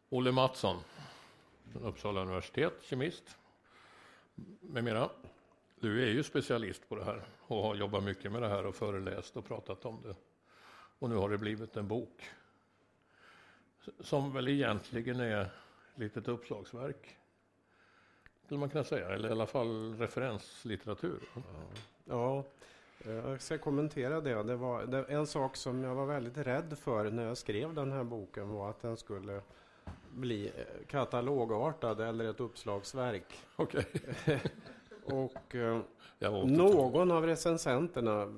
Olle Mattsson från Uppsala universitet, kemist med mera. Du är ju specialist på det här och har jobbat mycket med det här och föreläst och pratat om det. Och nu har det blivit en bok som väl egentligen är ett litet uppslagsverk, skulle man kunna säga, eller i alla fall referenslitteratur. Ja, jag ska kommentera det. Det var en sak som jag var väldigt rädd för när jag skrev den här boken, var att den skulle bli katalogartad eller ett uppslagsverk. Okej. Och någon av recensenterna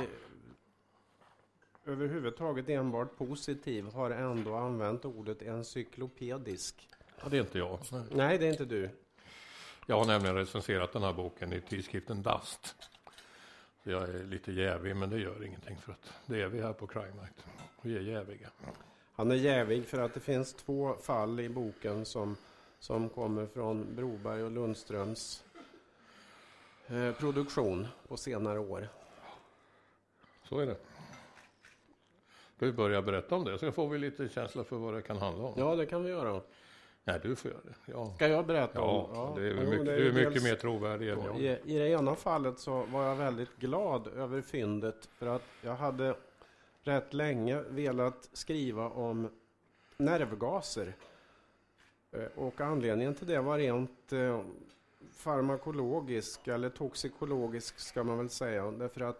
överhuvudtaget enbart positiv har ändå använt ordet encyklopedisk. Ja, det är inte jag. Nej, det är inte du. Jag har nämligen recenserat den här boken i tidskriften Dust. Så jag är lite jävig, men det gör ingenting, för att det är vi här på Crime Night. Vi är jäviga. Han är jävig för att det finns 2 fall i boken som kommer från Broberg och Lundströms produktion på senare år. Så är det. Ska vi börja berätta om det, så får vi lite känsla för vad det kan handla om. Ja, det kan vi göra. Nej, du får göra det. Ja. Ska jag berätta om? Ja, det är mycket, du är mycket mer trovärdig än jag. I det ena fallet så var jag väldigt glad över fyndet, för att jag hade rätt länge velat skriva om nervgaser. Och anledningen till det var rent farmakologisk eller toxikologisk, ska man väl säga. Därför att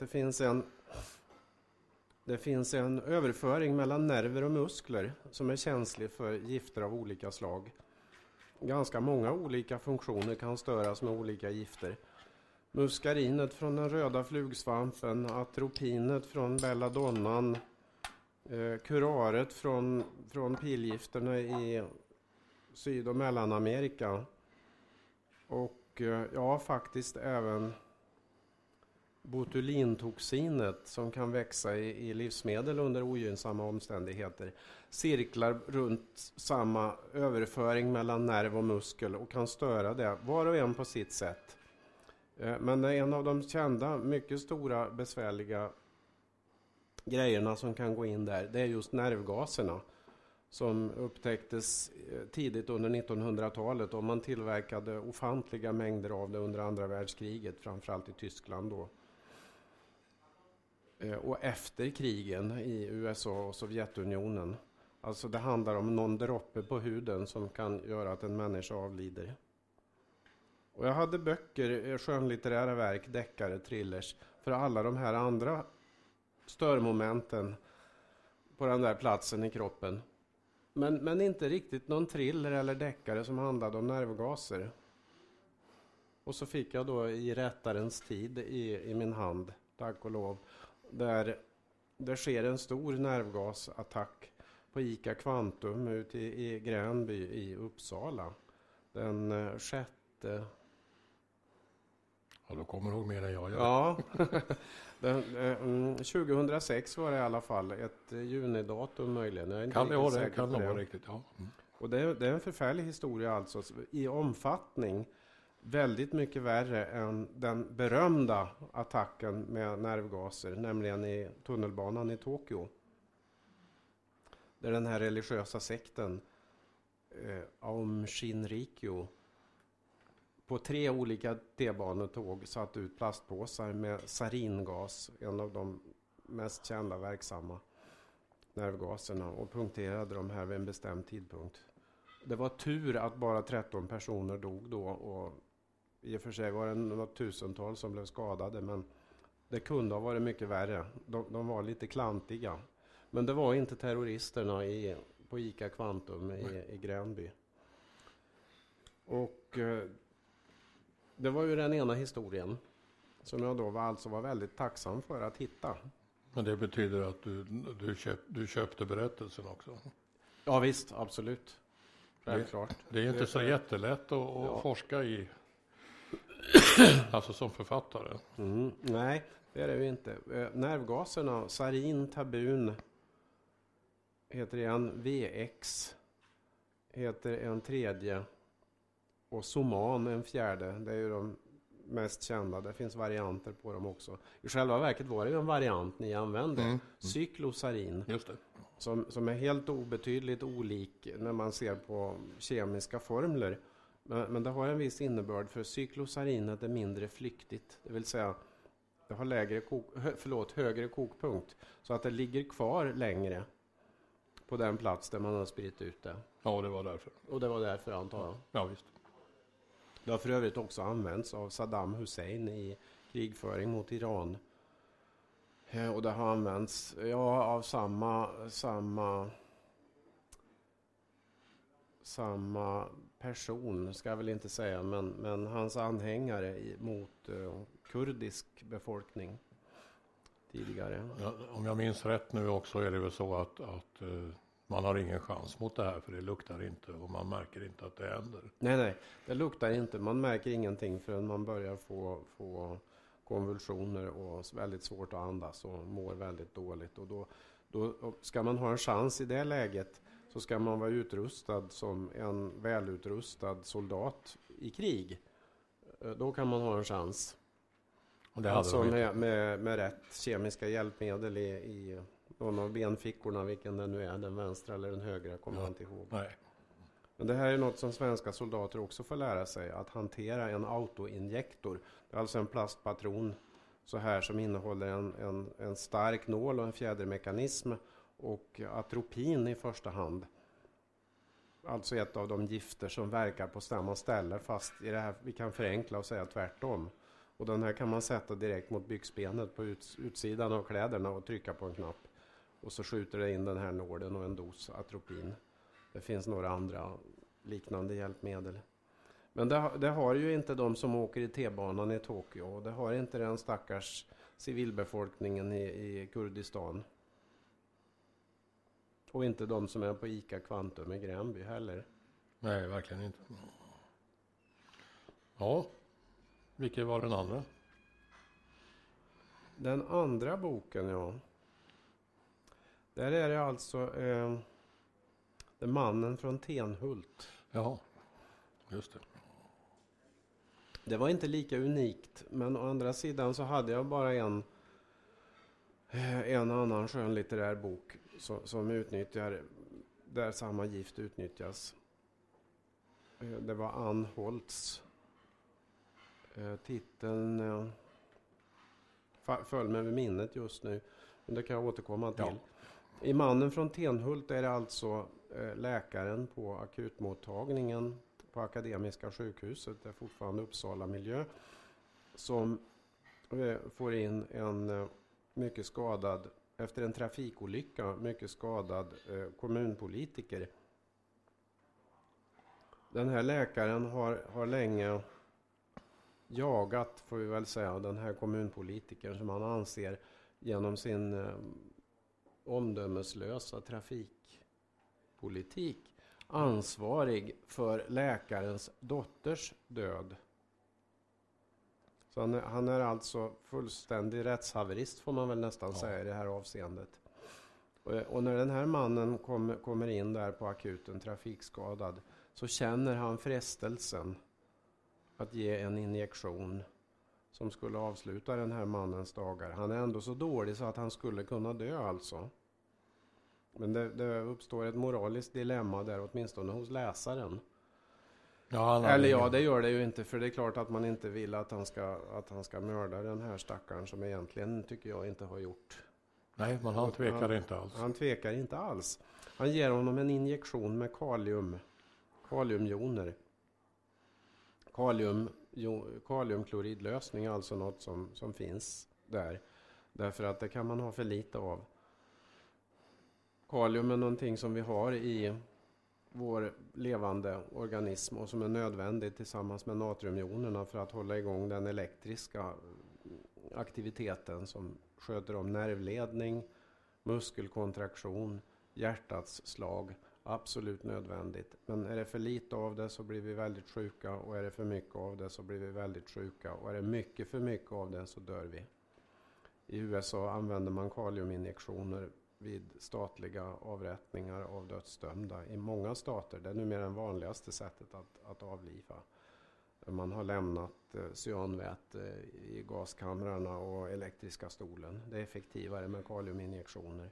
det finns en överföring mellan nerver och muskler som är känslig för gifter av olika slag. Ganska många olika funktioner kan störas med olika gifter. Muskarinet från den röda flugsvampen, atropinet från belladonnan, kuraret från pilgifterna i Syd- och Mellanamerika. Och faktiskt även botulintoxinet som kan växa i livsmedel under ogynnsamma omständigheter cirklar runt samma överföring mellan nerv och muskel och kan störa det, var och en på sitt sätt. Men en av de kända, mycket stora, besvärliga grejerna som kan gå in där, det är just nervgaserna som upptäcktes tidigt under 1900-talet, och man tillverkade ofantliga mängder av det under andra världskriget, framförallt i Tyskland då. Och efter krigen i USA och Sovjetunionen. Alltså det handlar om någon droppe på huden som kan göra att en människa avlider. Och jag hade böcker, skönlitterära verk, deckare, thrillers för alla de här andra störmomenten på den där platsen i kroppen. Men inte riktigt någon thriller eller deckare som handlade om nervgaser. Och så fick jag då i rättarens tid i min hand, tack och lov, där det sker en stor nervgasattack på ICA Quantum ute i Gränby i Uppsala. Den 6. Ja, då kommer du ihåg mer än jag gör. Ja, 2006 var det i alla fall, ett junidatum möjligen. Kan det vara det? Kan det vara riktigt, ja. Mm. Och det är en förfärlig historia alltså, i omfattning väldigt mycket värre än den berömda attacken med nervgaser, nämligen i tunnelbanan i Tokyo. Där den här religiösa sekten Aum Shinrikyo på 3 olika T-banetåg satt ut plastpåsar med saringas, en av de mest kända verksamma nervgaserna, och punkterade de här vid en bestämd tidpunkt. Det var tur att bara 13 personer dog då, och i och för sig var det något tusental som blev skadade, men det kunde ha varit mycket värre. De var lite klantiga. Men det var inte terroristerna på ICA Quantum i Gränby. Och det var ju den ena historien som jag då var väldigt tacksam för att hitta. Men det betyder att du köpte berättelsen också? Ja visst, absolut. Självklart. Det är inte så jättelätt att forska i, alltså som författare. Nej, det är det ju inte. Nervgaserna, sarin, tabun heter en, VX heter en tredje, och soman en fjärde. Det är ju de mest kända. Det finns varianter på dem också. I själva verket var det ju en variant ni använde. Cyklosarin. Just det. Som är helt obetydligt olik när man ser på kemiska formler. Men det har en viss innebörd, för cyklosarinet är mindre flyktigt. Det vill säga det har högre kokpunkt. Så att det ligger kvar längre på den plats där man har spritt ut det. Ja, det var därför. Och det var därför, antar jag. Ja, visst. Det har för övrigt också använts av Saddam Hussein i krigföring mot Iran. Och det har använts av samma person, ska jag väl inte säga, men hans anhängare mot kurdisk befolkning tidigare. Ja, om jag minns rätt nu också är det väl så att man har ingen chans mot det här, för det luktar inte och man märker inte att det händer. Nej, det luktar inte. Man märker ingenting förrän man börjar få konvulsioner och väldigt svårt att andas och mår väldigt dåligt. Och då ska man ha en chans i det läget, så ska man vara utrustad som en välutrustad soldat i krig. Då kan man ha en chans. Och det alltså med rätt kemiska hjälpmedel i någon av benfickorna, vilken det nu är, den vänstra eller den högra, kommer jag inte ihåg. Nej. Men det här är något som svenska soldater också får lära sig, att hantera en autoinjektor. Det är alltså en plastpatron så här som innehåller en stark nål och en fjädermekanism och atropin i första hand. Alltså ett av de gifter som verkar på samma ställe, fast i det här vi kan förenkla och säga tvärtom. Och den här kan man sätta direkt mot byxbenet på utsidan av kläderna och trycka på en knapp. Och så skjuter det in den här nålen och en dos atropin. Det finns några andra liknande hjälpmedel. Men det har ju inte de som åker i T-banan i Tokyo. Och det har inte den stackars civilbefolkningen i Kurdistan. Och inte de som är på ICA Kvantum i Gränby heller. Nej, verkligen inte. Ja, vilken var den andra? Den andra boken, ja. Där är det alltså den mannen från Tenhult. Ja, just det. Det var inte lika unikt, men å andra sidan så hade jag bara en annan skönlitterär bok som utnyttjar, där samma gift utnyttjas. Det var Ann Holtz. Titeln föll mig vid minnet just nu, men det kan jag återkomma till. Ja. I mannen från Tenhult är det alltså läkaren på akutmottagningen på Akademiska sjukhuset, det är fortfarande Uppsala miljö, som får in en mycket skadad, efter en trafikolycka, mycket skadad kommunpolitiker. Den här läkaren har länge jagat, får vi väl säga, den här kommunpolitikern som han anser genom sin omdömeslösa trafikpolitik ansvarig för läkarens dotters död. Så han är alltså fullständig rättshaverist, får man väl nästan säga i det här avseendet. Och när den här mannen kommer in där på akuten trafikskadad, så känner han frestelsen att ge en injektion som skulle avsluta den här mannens dagar. Han är ändå så dålig så att han skulle kunna dö alltså. Men det uppstår ett moraliskt dilemma där, åtminstone hos läsaren. Ja, eller ja, det gör det ju inte, för det är klart att man inte vill att han ska mörda den här stackaren som egentligen, tycker jag, inte har gjort. Nej, men han tvekar inte alls. Han tvekar inte alls. Han ger honom en injektion med kaliumjoner. Kaliumkloridlösning är alltså något som finns där. Därför att det kan man ha för lite av. Kalium är någonting som vi har i vår levande organism och som är nödvändigt tillsammans med natriumjonerna för att hålla igång den elektriska aktiviteten som sköter om nervledning, muskelkontraktion, hjärtats slag. Absolut nödvändigt. Men är det för lite av det så blir vi väldigt sjuka, och är det för mycket av det så blir vi väldigt sjuka, och är det mycket för mycket av det så dör vi. I USA använder man kaliuminjektioner vid statliga avrättningar av dödsdömda i många stater. Det är numera det vanligaste sättet att avliva. Man har lämnat cyanväte i gaskamrarna och elektriska stolen. Det är effektivare med kaliuminjektioner.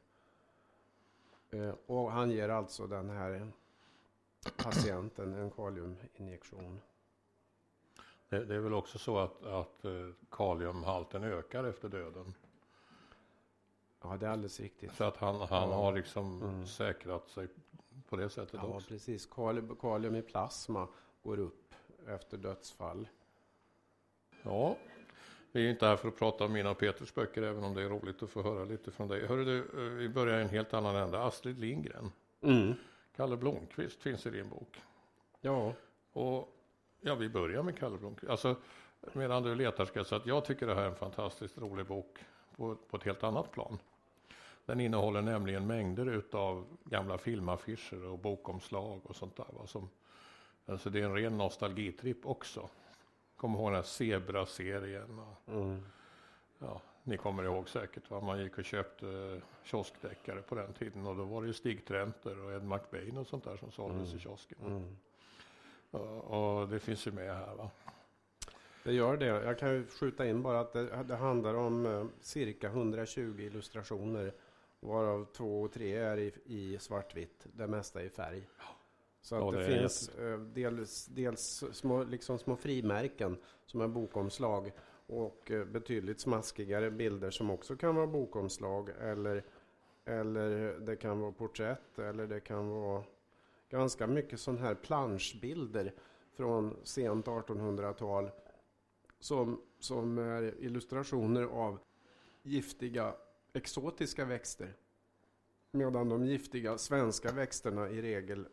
Och han ger alltså den här patienten en kaliuminjektion. Det är väl också så att kaliumhalten ökar efter döden. Ja, det är alldeles riktigt. Så att han har liksom säkrat sig på det sättet Ja, också. precis. Kalium i plasma går upp efter dödsfall. Ja, vi är inte här för att prata om mina och Peters böcker, även om det är roligt att få höra lite från dig. Hörru du, vi börjar i en helt annan ända. Astrid Lindgren. Kalle Blomkvist finns i din bok. Ja. Och ja, vi börjar med Kalle Blomkvist. Alltså, medan du letar ska jag säga att jag tycker det här är en fantastiskt rolig bok på ett helt annat plan. Den innehåller nämligen mängder utav gamla filmaffischer och bokomslag och sånt där. Alltså det är en ren nostalgitripp också. Kommer ihåg den här Zebra-serien. Ja, ni kommer ihåg säkert vad man gick och köpte kioskdeckare på den tiden. Och då var det ju Stig Trenter och Ed McBain och sånt där som såldes i kiosken. Och det finns ju med här, va? Det gör det. Jag kan ju skjuta in bara att det handlar om cirka 120 illustrationer. Varav 2 och 3 är i svartvitt. Det mesta är i färg. Så att det finns dels små frimärken som är bokomslag. Och betydligt smaskigare bilder som också kan vara bokomslag. Eller det kan vara porträtt. Eller det kan vara ganska mycket sån här planschbilder från sent 1800-tal. Som är illustrationer av giftiga exotiska växter. Medan de giftiga svenska växterna i regel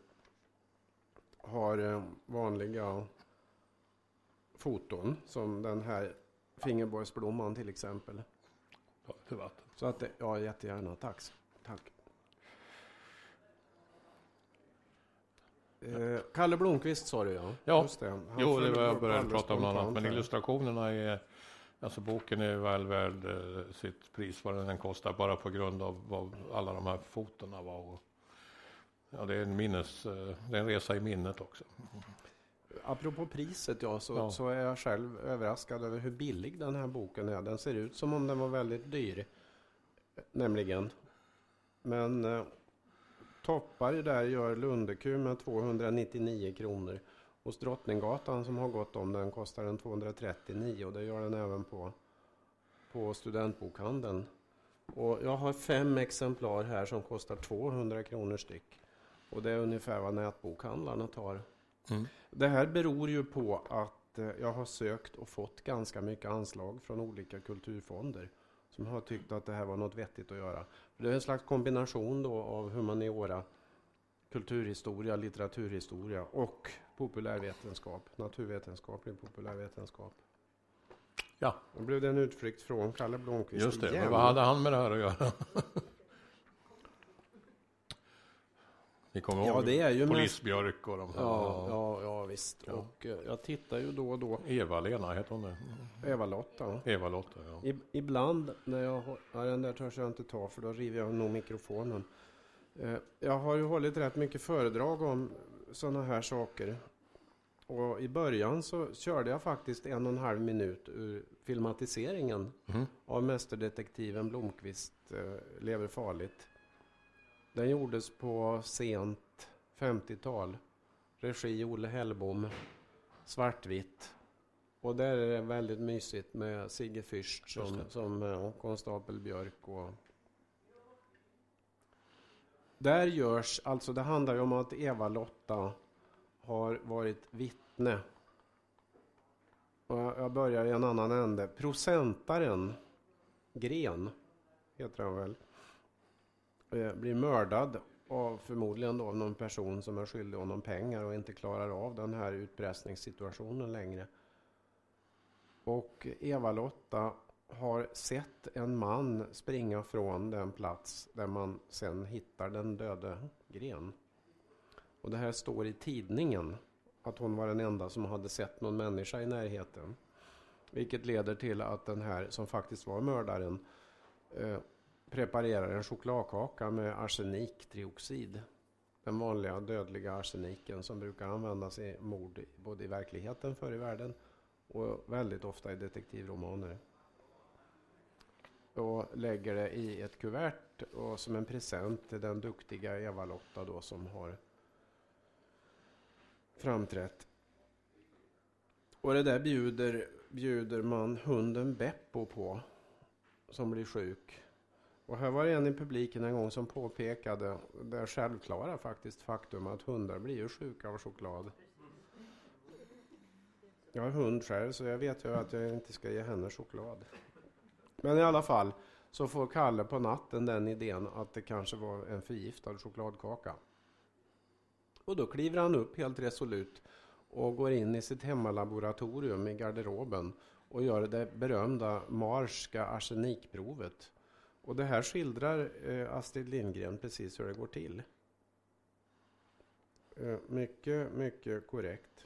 har vanliga foton. Som den här fingerborgsblomman till exempel. Ja, till vatten. Så att ja, jättegärna. Tack. Kalle Blomkvist sa du, ja. Ja, just det. jo, det var jag började prata om något annat. Men illustrationerna är, alltså boken är väl värd sitt pris vad den kostar, bara på grund av vad alla de här fotona var. Och, ja, det är en resa i minnet också. Apropå priset, så är jag själv överraskad över hur billig den här boken är. Den ser ut som om den var väldigt dyr, nämligen. Men toppar där gör Lundeku med 299 kronor. Hos Drottninggatan som har gått om den kostar den 239 och det gör den även på studentbokhandeln. Och jag har 5 exemplar här som kostar 200 kronor styck. Och det är ungefär vad nätbokhandlarna tar. Det här beror ju på att jag har sökt och fått ganska mycket anslag från olika kulturfonder som har tyckt att det här var något vettigt att göra. Det är en slags kombination då av humaniora, kulturhistoria, litteraturhistoria och populärvetenskap, naturvetenskaplig populärvetenskap. Ja. Då blev det en utflykt från Kalle Blomkvist. Just det, men vad hade han med det här att göra? Ni kommer ihåg det är ju Polisbjörk och de här. Ja, visst. Ja. Och jag tittar ju då och då. Eva-Lena heter hon det? Eva-Lotta. Eva-Lotta, ja. Ibland när jag den där törs jag inte ta för då river jag nog mikrofonen. Jag har ju hållit rätt mycket föredrag om sådana här saker. Och i början så körde jag faktiskt 1,5 minut ur filmatiseringen av mästerdetektiven Blomkvist lever farligt. Den gjordes på sent 50-tal. Regi Olle Hellbom. Svartvitt. Och där är det väldigt mysigt med Sigge Fürst som konstapel Björk. Och där görs, alltså det handlar ju om att Eva-Lotta har varit vittne. Och jag börjar i en annan ände. Procentaren Gren heter han väl. Blir mördad av förmodligen då någon person som är skyldig honom pengar och inte klarar av den här utpressningssituationen längre. Och Eva-Lotta har sett en man springa från den plats där man sen hittar den döde Gren. Och det här står i tidningen att hon var den enda som hade sett någon människa i närheten. Vilket leder till att den här som faktiskt var mördaren preparerar en chokladkaka med arseniktrioxid. den vanliga dödliga arseniken som brukar användas i mord både i verkligheten förr i världen och väldigt ofta i detektivromaner. Och lägger det i ett kuvert och som en present till den duktiga Eva-Lotta då som har framträtt. Och det där bjuder man hunden Beppo på som blir sjuk. Och här var det en i publiken en gång som påpekade det självklara faktum att hundar blir ju sjuka av choklad. Jag har hund själv så jag vet ju att jag inte ska ge henne choklad. Men i alla fall så får Kalle på natten den idén att det kanske var en förgiftad chokladkaka. Och då kliver han upp helt resolut och går in i sitt hemmalaboratorium i garderoben och gör det berömda Marska arsenikprovet. Och det här skildrar Astrid Lindgren precis hur det går till. Mycket, mycket korrekt.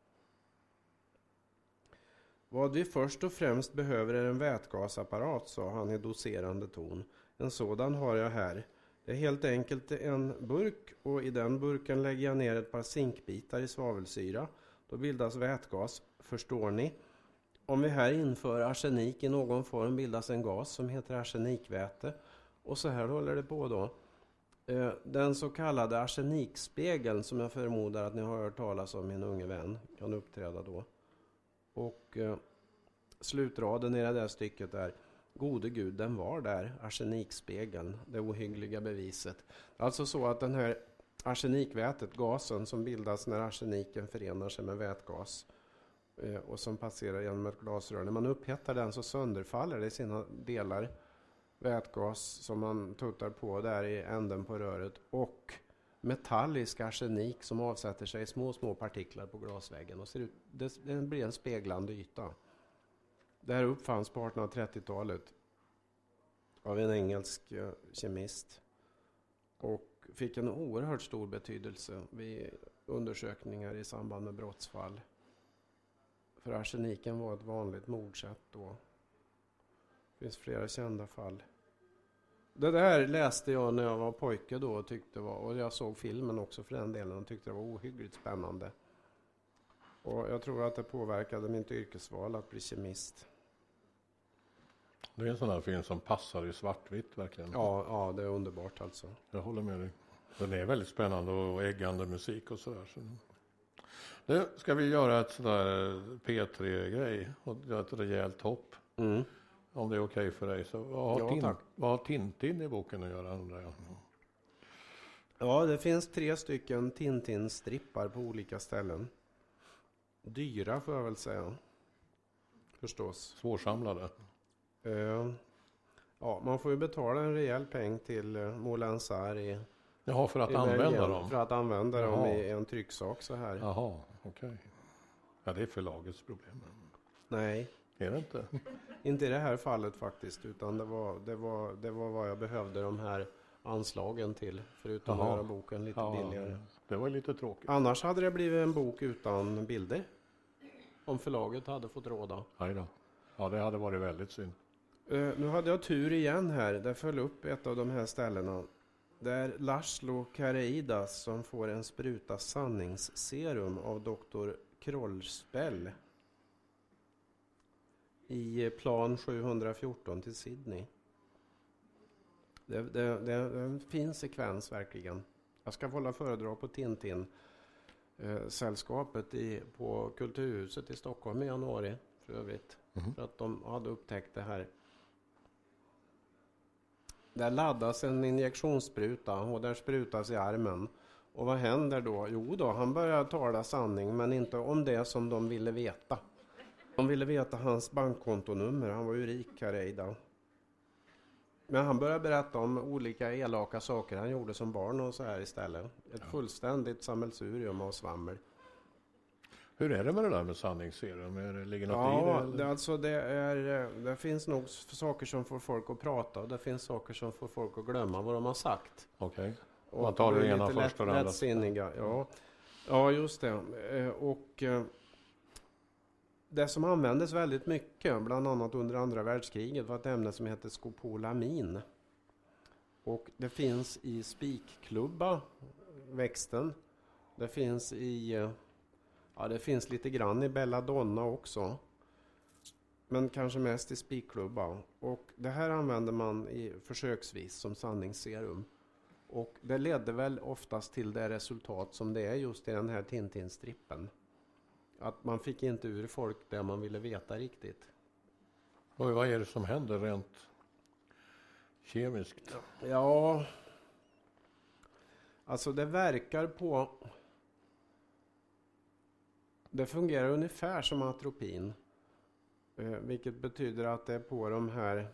Vad vi först och främst behöver är en vätgasapparat, sa han i doserande ton. En sådan har jag här. Det är helt enkelt en burk och i den burken lägger jag ner ett par zinkbitar i svavelsyra. Då bildas vätgas, förstår ni? Om vi här inför arsenik i någon form bildas en gas som heter arsenikväte. Och så här håller det på då. Den så kallade arsenikspegeln som jag förmodar att ni har hört talas om, min unge vän, kan uppträda då. Och slutraden i det där stycket är: gode Gud, den var där, arsenikspegeln, det ohyggliga beviset. Alltså så att den här arsenikvätet, gasen som bildas när arseniken förenar sig med vätgas och som passerar genom ett glasrör. När man upphettar den så sönderfaller det i sina delar vätgas som man tuttar på där i änden på röret och metallisk arsenik som avsätter sig i små partiklar på glasväggen och ser ut, det blir en speglande yta. Det här uppfanns på 1830-talet av en engelsk kemist och fick en oerhört stor betydelse vid undersökningar i samband med brottsfall. För arseniken var ett vanligt mordsätt då. Det finns flera kända fall. Det där läste jag när jag var pojke då och tyckte och jag såg filmen också för den delen och tyckte det var ohyggligt spännande. Och jag tror att det påverkade mitt yrkesval att bli kemist. Det är en sån här film som passar i svartvitt verkligen. Ja, det är underbart alltså. Jag håller med dig. Den är väldigt spännande och äggande musik och sådär. Så. Nu ska vi göra ett sådär P3-grej och göra ett rejält hopp. Mm. Om det är okej för dig. Så vad har Tintin i boken att göra, undrar jag? Ja, det finns 3 stycken Tintin-strippar på olika ställen. Dyra får jag väl säga. Förstås. Svårsamlade. Ja, man får ju betala en rejäl peng till Moulin Sarr Jaha, för att använda dem? För att använda dem i en trycksak så här. Jaha, okej. Ja, det är förlagets problem. Nej. Är det inte? Inte i det här fallet faktiskt, utan det var vad jag behövde de här anslagen till, förutom att göra boken lite billigare. Det var lite tråkigt. Annars hade det blivit en bok utan bilder. Om förlaget hade fått råda. Nej då. Ja, det hade varit väldigt synd. Nu hade jag tur igen här. Där föll upp ett av de här ställena. Det är Laszlo Kareidas som får en spruta sanningsserum av doktor Krollspell i plan 714 till Sydney. Det är en fin sekvens verkligen. Jag ska hålla föredrag på Tintin sällskapet på Kulturhuset i Stockholm i januari för övrigt. För att de hade upptäckt det här. Där laddas en injektionsspruta och där sprutas i armen. Och vad händer då? Jo då, han börjar tala sanning, men inte om det som de ville veta. De ville veta hans bankkontonummer, han var ju rik, Kareida. Men han började berätta om olika elaka saker han gjorde som barn och så här istället. Ett fullständigt sammelsurium av svammel. Hur är det med det där med sanningsserum? Ligger något i det? Det finns nog saker som får folk att prata och det finns saker som får folk att glömma vad de har sagt. Okej. Man tar det ena först och det andra. Lättsinniga, ja, just det. Och det som användes väldigt mycket, bland annat under andra världskriget, var ett ämne som heter skopolamin. Och det finns i spikklubba växten. Det finns det finns lite grann i belladonna också. Men kanske mest i spikklubba. Och det här använder man försöksvis som sanningsserum. Och det ledde väl oftast till det resultat som det är just i den här Tintin-strippen. Att man fick inte ur folk det man ville veta riktigt. Och vad är det som händer rent kemiskt? Ja, alltså det verkar på... Det fungerar ungefär som atropin. Vilket betyder att det är på de här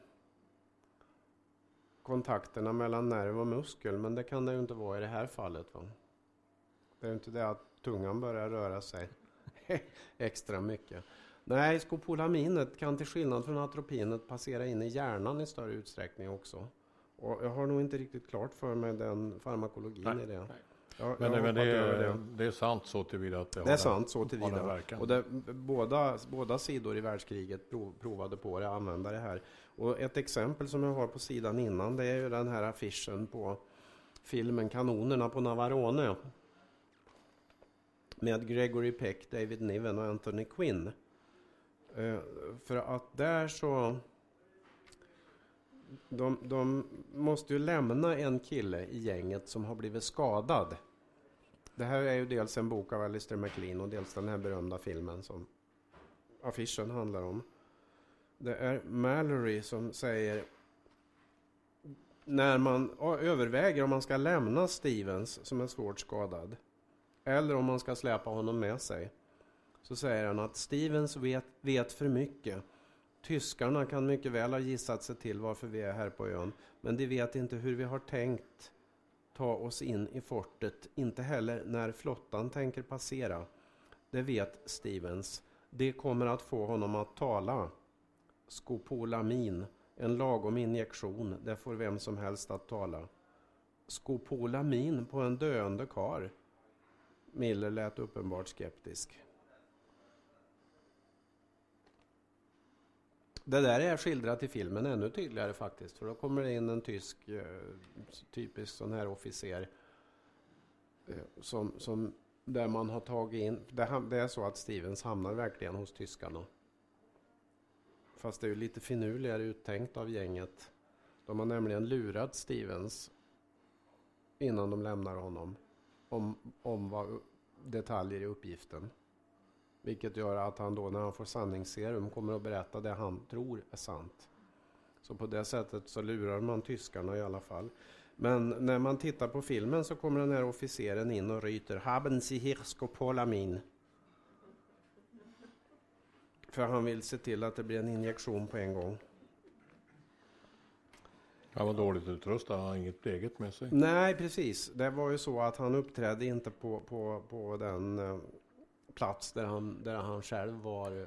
kontakterna mellan nerv och muskel. Men det kan det ju inte vara i det här fallet. Va? Det är ju inte det att tungan börjar röra sig extra mycket. Nej, skopolaminet kan till skillnad från atropinet passera in i hjärnan i större utsträckning också. Och jag har nog inte riktigt klart för mig den farmakologin i det. Men det är sant så tillvida att det är sant så tillvida. Och båda sidor i världskriget provade på det, använda det här. Och ett exempel som jag har på sidan innan, det är ju den här affischen på filmen Kanonerna på Navarone. Med Gregory Peck, David Niven och Anthony Quinn. För att där så... De måste ju lämna en kille i gänget som har blivit skadad. Det här är ju dels en bok av Alistair MacLean och dels den här berömda filmen som affischen handlar om. Det är Mallory som säger, när man överväger om man ska lämna Stevens som är svårt skadad eller om man ska släpa honom med sig, så säger han att Stevens vet för mycket. Tyskarna kan mycket väl ha gissat sig till varför vi är här på ön, men de vet inte hur vi har tänkt ta oss in i fortet, inte heller när flottan tänker passera. Det vet Stevens. Det kommer att få honom att tala. Skopolamin, en lagom injektion, det får vem som helst att tala. Skopolamin på en döende kar. Miller lät uppenbart skeptisk. Det där är skildrat i filmen ännu tydligare faktiskt. För då kommer det in en tysk, typisk sån här officer. Som där man har tagit in... Det är så att Stevens hamnar verkligen hos tyskarna. Fast det är ju lite finurligare uttänkt av gänget. De har nämligen lurat Stevens innan de lämnar honom. Om vad detaljer i uppgiften. Vilket gör att han då när han får sanningsserum kommer att berätta det han tror är sant. Så på det sättet så lurar man tyskarna i alla fall. Men när man tittar på filmen så kommer den här officeren in och ryter Haben Sie hier Skopolamin? För han vill se till att det blir en injektion på en gång. Han var dåligt utrustad, han har inget eget med sig. Nej, precis. Det var ju så att han uppträdde inte på den plats där han själv var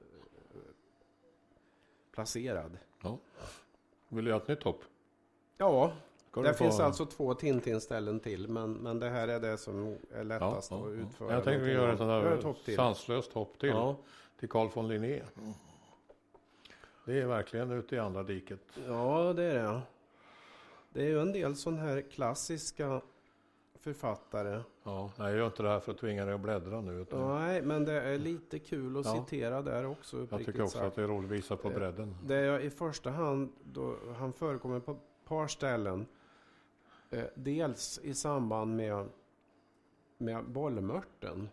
placerad. Ja. Vill du göra ett nytt hopp? Ja, det finns alltså 2 Tintin-ställen till, men det här är det som är lättast att utföra. Jag tänkte vi gör ett sånt här sanslöst hopp till. Ja. Till Carl von Linné. Det är verkligen ute i andra diket. Ja, det är det. Det är ju en del sån här klassiska författare. Ja, nej, jag gör inte det här för att tvinga dig att bläddra nu. Utan... Nej, men det är lite kul att citera där också. Jag tycker också att det är roligt att visa på bredden. Det är i första hand då han förekommer på ett par ställen. Dels i samband med bollmörten.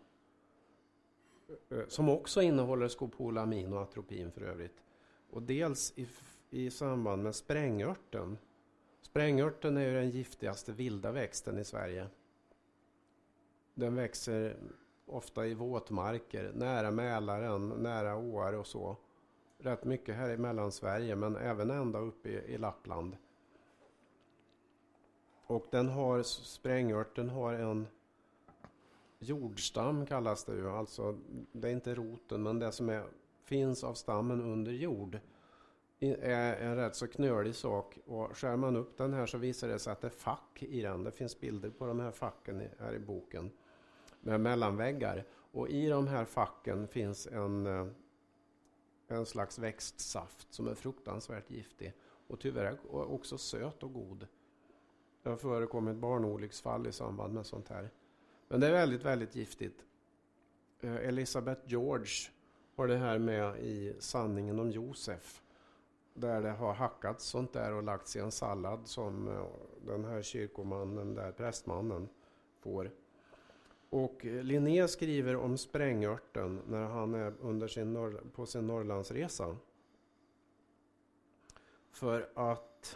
Som också innehåller skopolamin och atropin för övrigt. Och dels i samband med sprängörten. Sprängörten är ju den giftigaste vilda växten i Sverige. Den växer ofta i våtmarker, nära Mälaren, nära åar och så. Rätt mycket här i Mellansverige, men även ända uppe i Lappland. Och sprängörten har en jordstam kallas det ju. Alltså, det är inte roten, men det som finns av stammen under jord är en rätt så knölig sak. Och skär man upp den här så visar det sig att det är fack i den. Det finns bilder på de här facken här i boken. Med mellanväggar. Och i de här facken finns en slags växtsaft som är fruktansvärt giftig. Och tyvärr också söt och god. Det har förekommit barnolycksfall i samband med sånt här. Men det är väldigt, väldigt giftigt. Elizabeth George har det här med i Sanningen om Josef. Där det har hackats sånt där och lagts i en sallad som den här kyrkomannen, där prästmannen, får. Och Linné skriver om sprängörten när han är på sin Norrlandsresa. För att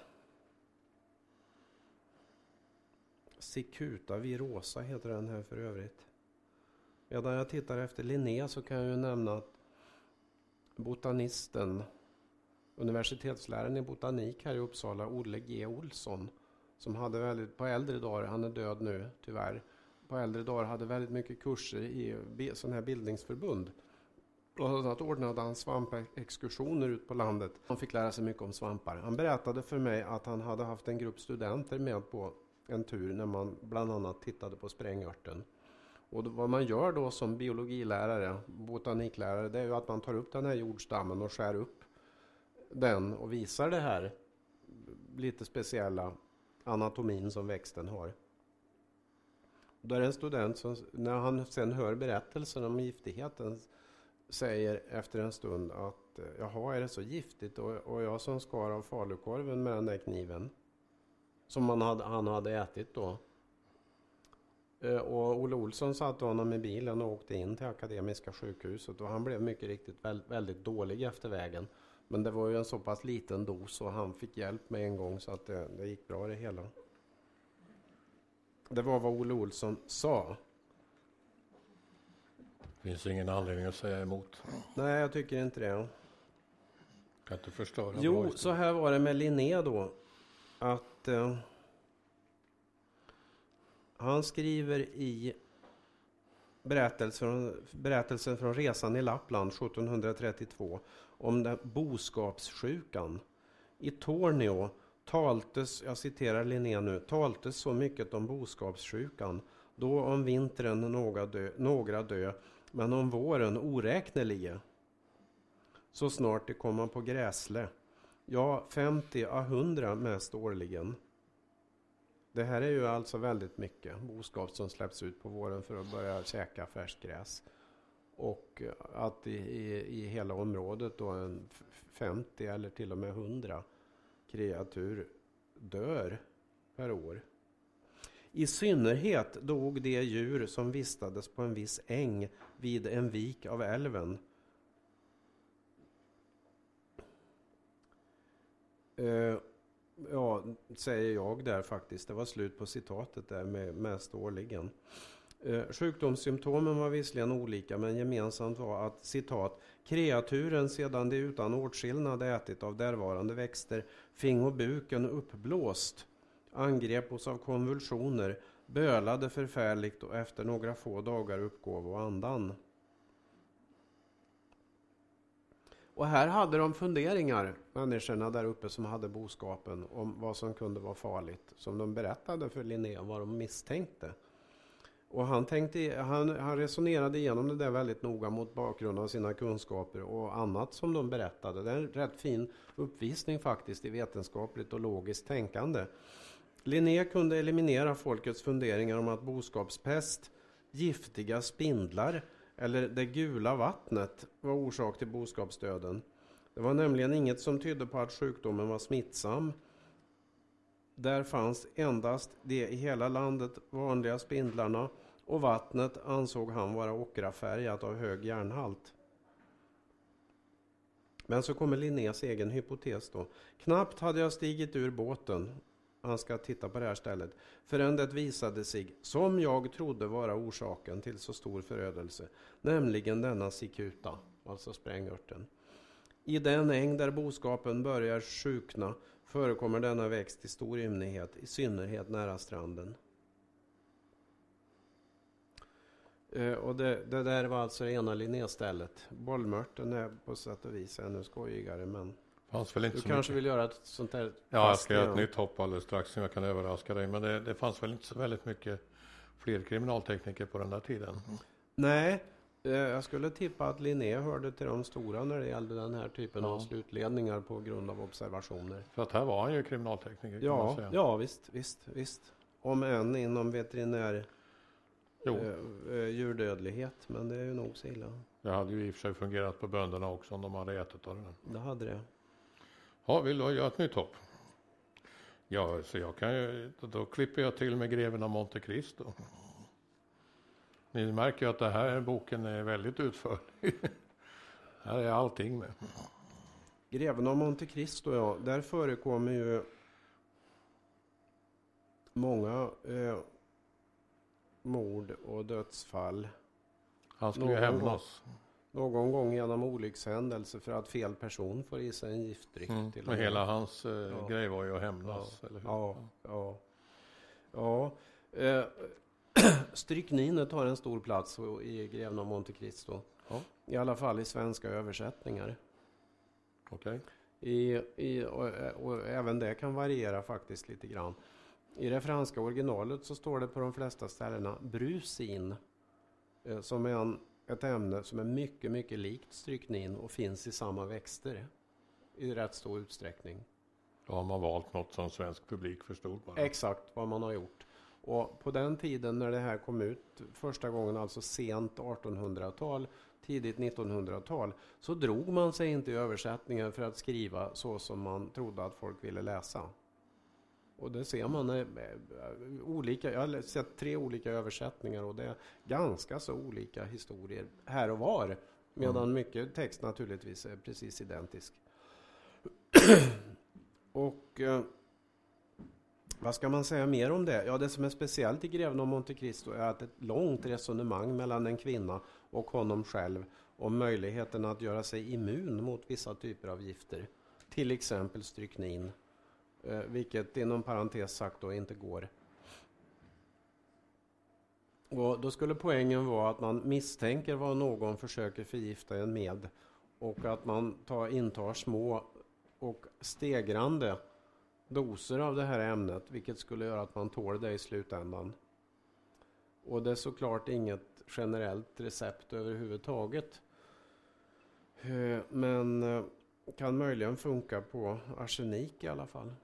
Cicuta virosa heter den här för övrigt. Medan jag tittar efter Linné så kan jag ju nämna att botanisten, universitetsläraren i botanik här i Uppsala, Olle G. Olsson, som hade väldigt, på äldre dagar, han är död nu tyvärr, på äldre dagar hade väldigt mycket kurser i sån här bildningsförbund. Och att ordnade han svampexkursioner ut på landet. Han fick lära sig mycket om svampar. Han berättade för mig att han hade haft en grupp studenter med på en tur när man bland annat tittade på sprängörten. Och vad man gör då som biologilärare, botaniklärare, det är ju att man tar upp den här jordstammen och skär upp den och visar det här lite speciella anatomin som växten har. Då är det en student som, när han sen hör berättelsen om giftigheten, säger efter en stund att jaha, är det så giftigt? Och jag som skar av falukorven med den där kniven som han hade ätit då. Och Olle Olsson satte honom i bilen och åkte in till Akademiska sjukhuset och han blev mycket riktigt väldigt dålig efter vägen. Men det var ju en så pass liten dos och han fick hjälp med en gång så att det gick bra det hela. Det var vad Olle Olsson sa. Finns ingen anledning att säga emot. Nej, jag tycker inte det. Kan inte förstöra. Jo, så här var det med Linné då. Att han skriver i berättelsen från resan i Lappland 1732 om den boskapssjukan. I Tornio taltes, jag citerar Linné nu, taltes så mycket om boskapssjukan. Då om vintern några dö, men om våren oräkneliga. Så snart det kommer på gräsle. Ja, 50-100 mest årligen. Det här är ju alltså väldigt mycket boskap som släpps ut på våren för att börja käka färskgräs. Och att i hela området då en 50 eller till och med 100 kreatur dör per år. I synnerhet dog de djur som vistades på en viss äng vid en vik av älven. Ja, säger jag där faktiskt. Det var slut på citatet där med mest årligen. Sjukdomssymptomen var visserligen olika, men gemensamt var att, citat, kreaturen sedan det utan åtskillnad ätit av därvarande växter fing och buken uppblåst, angrep oss av konvulsioner, bölade förfärligt och efter några få dagar uppgav och andan. Och här hade de funderingar, människorna där uppe som hade boskapen, om vad som kunde vara farligt. Som de berättade för Linné vad de misstänkte. Och han resonerade igenom det där väldigt noga mot bakgrund av sina kunskaper och annat som de berättade. Det är en rätt fin uppvisning faktiskt i vetenskapligt och logiskt tänkande. Linné kunde eliminera folkets funderingar om att boskapspest, giftiga spindlar eller det gula vattnet var orsak till boskapsdöden. Det var nämligen inget som tydde på att sjukdomen var smittsam. Där fanns endast de i hela landet vanliga spindlarna och vattnet ansåg han vara ockrafärgat av hög järnhalt. Men så kommer Linnés egen hypotes då. Knappt hade jag stigit ur båten, han ska titta på det här stället, förrän det visade sig, som jag trodde vara orsaken till så stor förödelse, nämligen denna cicuta, alltså sprängörten. I den äng där boskapen börjar sjukna förekommer denna växt i stor ymnighet, i synnerhet nära stranden. Och det där var alltså det ena Linnés-stället. Bollmörten är på sätt och vis ännu skojigare, men fanns väl inte du så kanske mycket. vill göra ett sånt här. Ja, jag ska göra ett nytt hopp alldeles strax som jag kan överraska dig. Men det fanns väl inte så väldigt mycket fler kriminaltekniker på den där tiden. Nej, Jag skulle tippa att Linné hörde till de stora när det gällde den här typen av slutledningar på grund av observationer. För att här var han ju kriminaltekniker kan man säga. Ja, visst. Om än inom veterinär djurdödlighet, men det är ju nog så illa. Det hade ju i och för sig fungerat på bönderna också om de hade ätit av den. Det hade det. Ja, vill du göra ett nytt hopp? Ja, så jag kan ju, då klipper jag till med Greven av Monte Cristo. Ni märker ju att den här boken är väldigt utförlig. Här är allting med. Greven av Monte Cristo, ja. Där förekommer ju många mord och dödsfall. Han skulle ju hämnas. Någon gång genom olyckshändelse för att fel person får i sig en giftdryck. Men hela hans grej var ju att hämnas. Eller hur? Ja. Strykninet har en stor plats i Greven av Monte Cristo. Ja. I alla fall i svenska översättningar. Okej. Och även det kan variera faktiskt lite grann. I det franska originalet så står det på de flesta ställena brusin, som är ett ämne som är mycket, mycket likt stryknin och finns i samma växter i rätt stor utsträckning. Då har man valt något som svensk publik förstod bara. Exakt vad man har gjort. Och på den tiden när det här kom ut första gången, alltså sent 1800-tal, tidigt 1900-tal, så drog man sig inte i översättningen för att skriva så som man trodde att folk ville läsa. Och det ser man olika, jag har sett 3 olika översättningar och det är ganska så olika historier här och var. Medan mycket text naturligtvis är precis identisk. Och vad ska man säga mer om det? Ja, det som är speciellt i Greven av Monte Cristo är att ett långt resonemang mellan en kvinna och honom själv om möjligheten att göra sig immun mot vissa typer av gifter. Till exempel stryknin. Vilket inom parentes sagt då inte går. Och då skulle poängen vara att man misstänker vad någon försöker förgifta en med. Och att man intar små och stegrande doser av det här ämnet. Vilket skulle göra att man tål det i slutändan. Och det är såklart inget generellt recept överhuvudtaget. Men kan möjligen funka på arsenik i alla fall.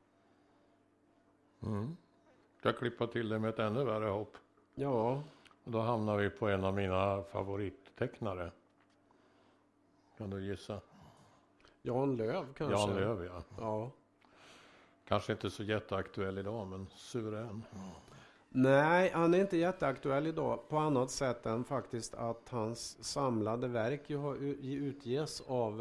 Jag klipper till det med ett ännu värre hopp. Ja. Och då hamnar vi på en av mina favorittecknare. Kan du gissa? Jan Löv kanske? Jan Löv, ja. Ja. Kanske inte så jätteaktuell idag, men suverän. Nej, han är inte jätteaktuell idag på annat sätt än faktiskt att hans samlade verk utges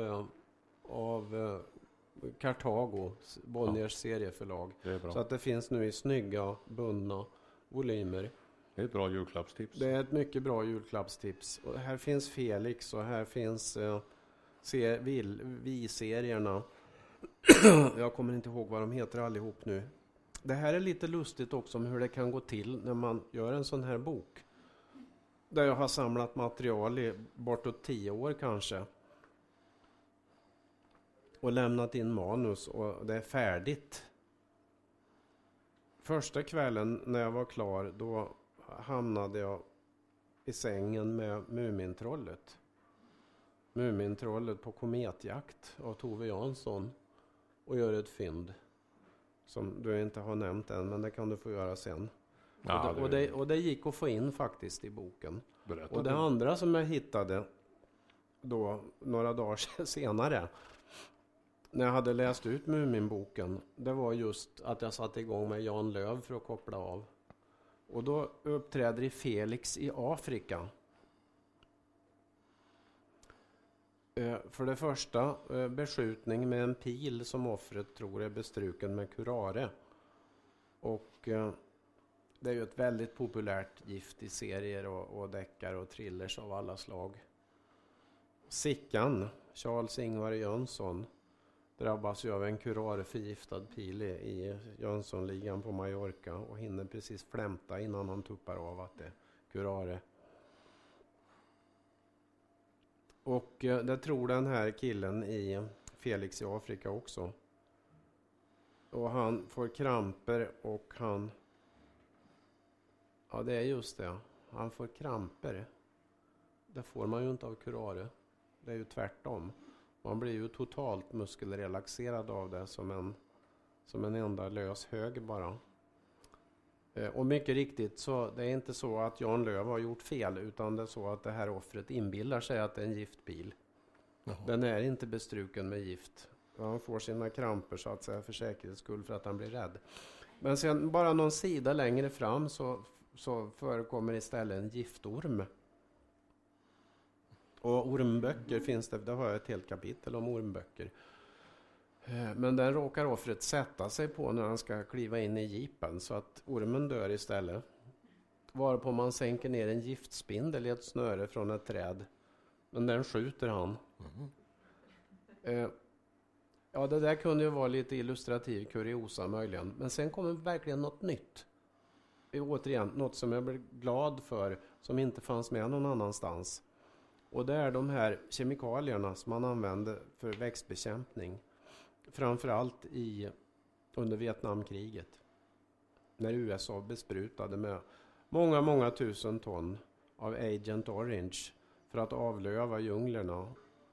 av Kartago, Bonniers serieförlag. Det är bra. Så att det finns nu i snygga, bundna volymer. Det är ett bra julklappstips. Det är ett mycket bra julklappstips. Och här finns Felix och här finns vi-serierna. Jag kommer inte ihåg vad de heter allihop nu. Det här är lite lustigt också om hur det kan gå till när man gör en sån här bok. Där jag har samlat material i bortåt 10 år kanske. Och lämnat in manus och det är färdigt. Första kvällen när jag var klar då hamnade jag i sängen med Mumintrollet. Mumintrollet på kometjakt av Tove Jansson. Och gör ett fynd. Som du inte har nämnt än, men det kan du få göra sen. Ja, och det gick att få in faktiskt i boken. Berätta och det andra som jag hittade då några dagar senare, när jag hade läst ut Muminboken, det var just att jag satte igång med Jan Löv för att koppla av. Och då uppträder Felix i Afrika. För det första beskjutning med en pil som offret tror är bestruken med curare. Och det är ju ett väldigt populärt gift i serier och deckare och thrillers av alla slag. Sickan, Charles Ingvar Jönsson, drabbas ju av en curare förgiftad pil i Jönssonligan på Mallorca och hinner precis flämta innan han tuppar av att det är curare. Och det tror den här killen i Felix i Afrika också. Och han får kramper och han... Ja, det är just det. Han får kramper. Det får man ju inte av curare. Det är ju tvärtom. Man blir ju totalt muskelrelaxerad av det som en enda lös hög bara. Och mycket riktigt, så det är inte så att Jan Löv har gjort fel, utan det är så att det här offret inbillar sig att det är en giftpil. Jaha. Den är inte bestruken med gift. Han får sina kramper så att säga för säkerhets skull för att han blir rädd. Men sen bara någon sida längre fram så förekommer istället en giftorm. Och ormböcker finns det har jag ett helt kapitel om ormböcker. Men den råkar offret sätta sig på när han ska kliva in i jeepen så att ormen dör istället. Varpå man sänker ner en giftspindel i ett snöre från ett träd. Men den skjuter han. Ja, det där kunde ju vara lite illustrativ kuriosa möjligen. Men sen kommer verkligen något nytt. Återigen, något som jag blir glad för, som inte fanns med någon annanstans. Och det är de här kemikalierna som man använder för växtbekämpning. Framförallt under Vietnamkriget. När USA besprutade med många tusen ton av Agent Orange för att avlöva djunglerna.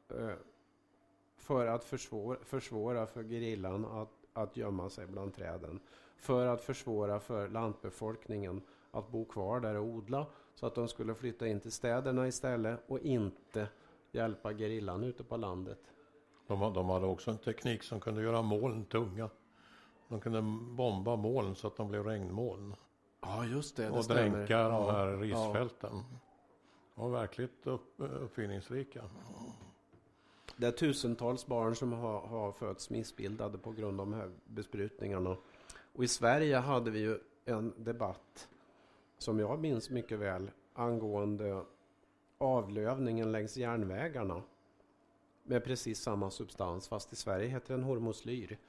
För att försvåra för gerillan att gömma sig bland träden. För att försvåra för lantbefolkningen att bo kvar där och odla. Så att de skulle flytta in till städerna istället och inte hjälpa gerillan ute på landet. De hade också en teknik som kunde göra moln tunga. De kunde bomba moln så att de blev regnmoln. Ja, just det. Och stämmer. dränka de här risfälten. De var verkligt uppfinningsrika. Det är tusentals barn som har fötts missbildade på grund av de här besprutningarna. Och i Sverige hade vi ju en debatt som jag minns mycket väl angående avlövningen längs järnvägarna med precis samma substans, fast i Sverige heter den hormoslyr.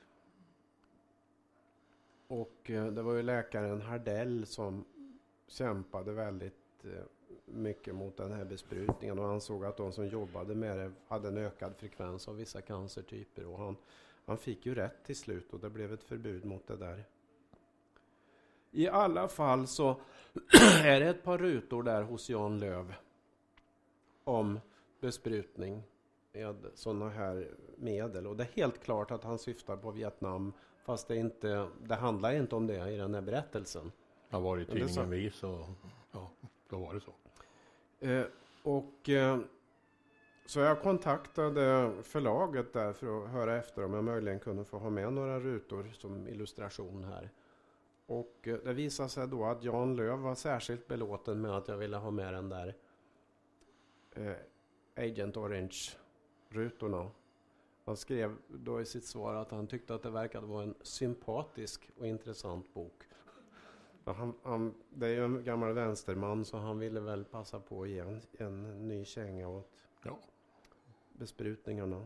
Och det var ju läkaren Hardell som kämpade väldigt mycket mot den här besprutningen och ansåg att de som jobbade med det hade en ökad frekvens av vissa cancertyper, och han fick ju rätt till slut och det blev ett förbud mot det där. I alla fall så är det ett par rutor där hos Jan Löv om besprutning med sådana här medel, och det är helt klart att han syftar på Vietnam, fast det handlar inte om det i den här berättelsen. Det har varit i tidningen Vi, så ja, då var det så. Så jag kontaktade förlaget där för att höra efter om jag möjligen kunde få ha med några rutor som illustration här. Och det visade sig då att Jan Löv var särskilt belåten med att jag ville ha med den där Agent Orange-rutorna. Han skrev då i sitt svar att han tyckte att det verkade vara en sympatisk och intressant bok. Det är ju en gammal vänsterman, så han ville väl passa på att ge en ny känga åt besprutningarna.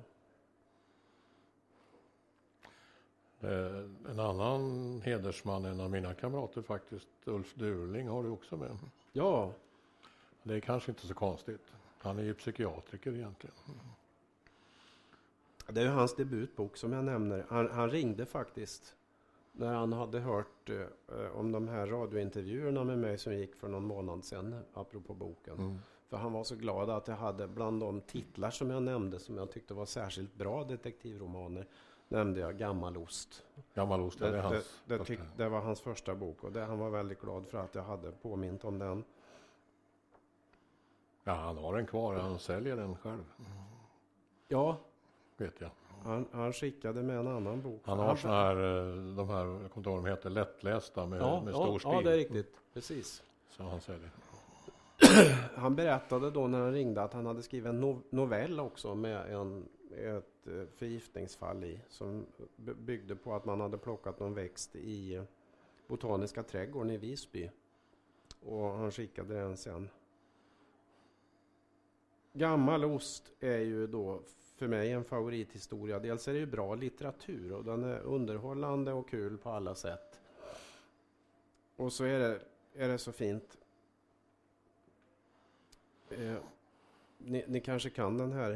En annan hedersman, en av mina kamrater faktiskt, Ulf Durling, har du också med. Ja. Det är kanske inte så konstigt. Han är ju psykiatriker egentligen. Det är ju hans debutbok som jag nämner. Han ringde faktiskt när han hade hört om de här radiointervjuerna med mig som gick för någon månad sedan, apropå boken. För han var så glad att jag hade bland de titlar som jag nämnde, som jag tyckte var särskilt bra detektivromaner, nämnde jag Gammalost. Gammalost, det är hans det var hans första bok, och han var väldigt glad för att jag hade påmint om den. Ja, han har den kvar, han säljer den själv. Ja. Vet jag. Han skickade med en annan bok. Han har såna här, de här, jag kommer inte ihåg vad de heter, lättlästa med stor stil. Ja, det är riktigt. Precis. Så han säljer. Han berättade då när han ringde att han hade skrivit en novell också med ett förgiftningsfall i, som byggde på att man hade plockat någon växt i Botaniska trädgården i Visby. Och han skickade den sen. Gammalost är ju då för mig en favorithistoria. Dels är det ju bra litteratur och den är underhållande och kul på alla sätt. Och så är det så fint. Ni kanske kan den här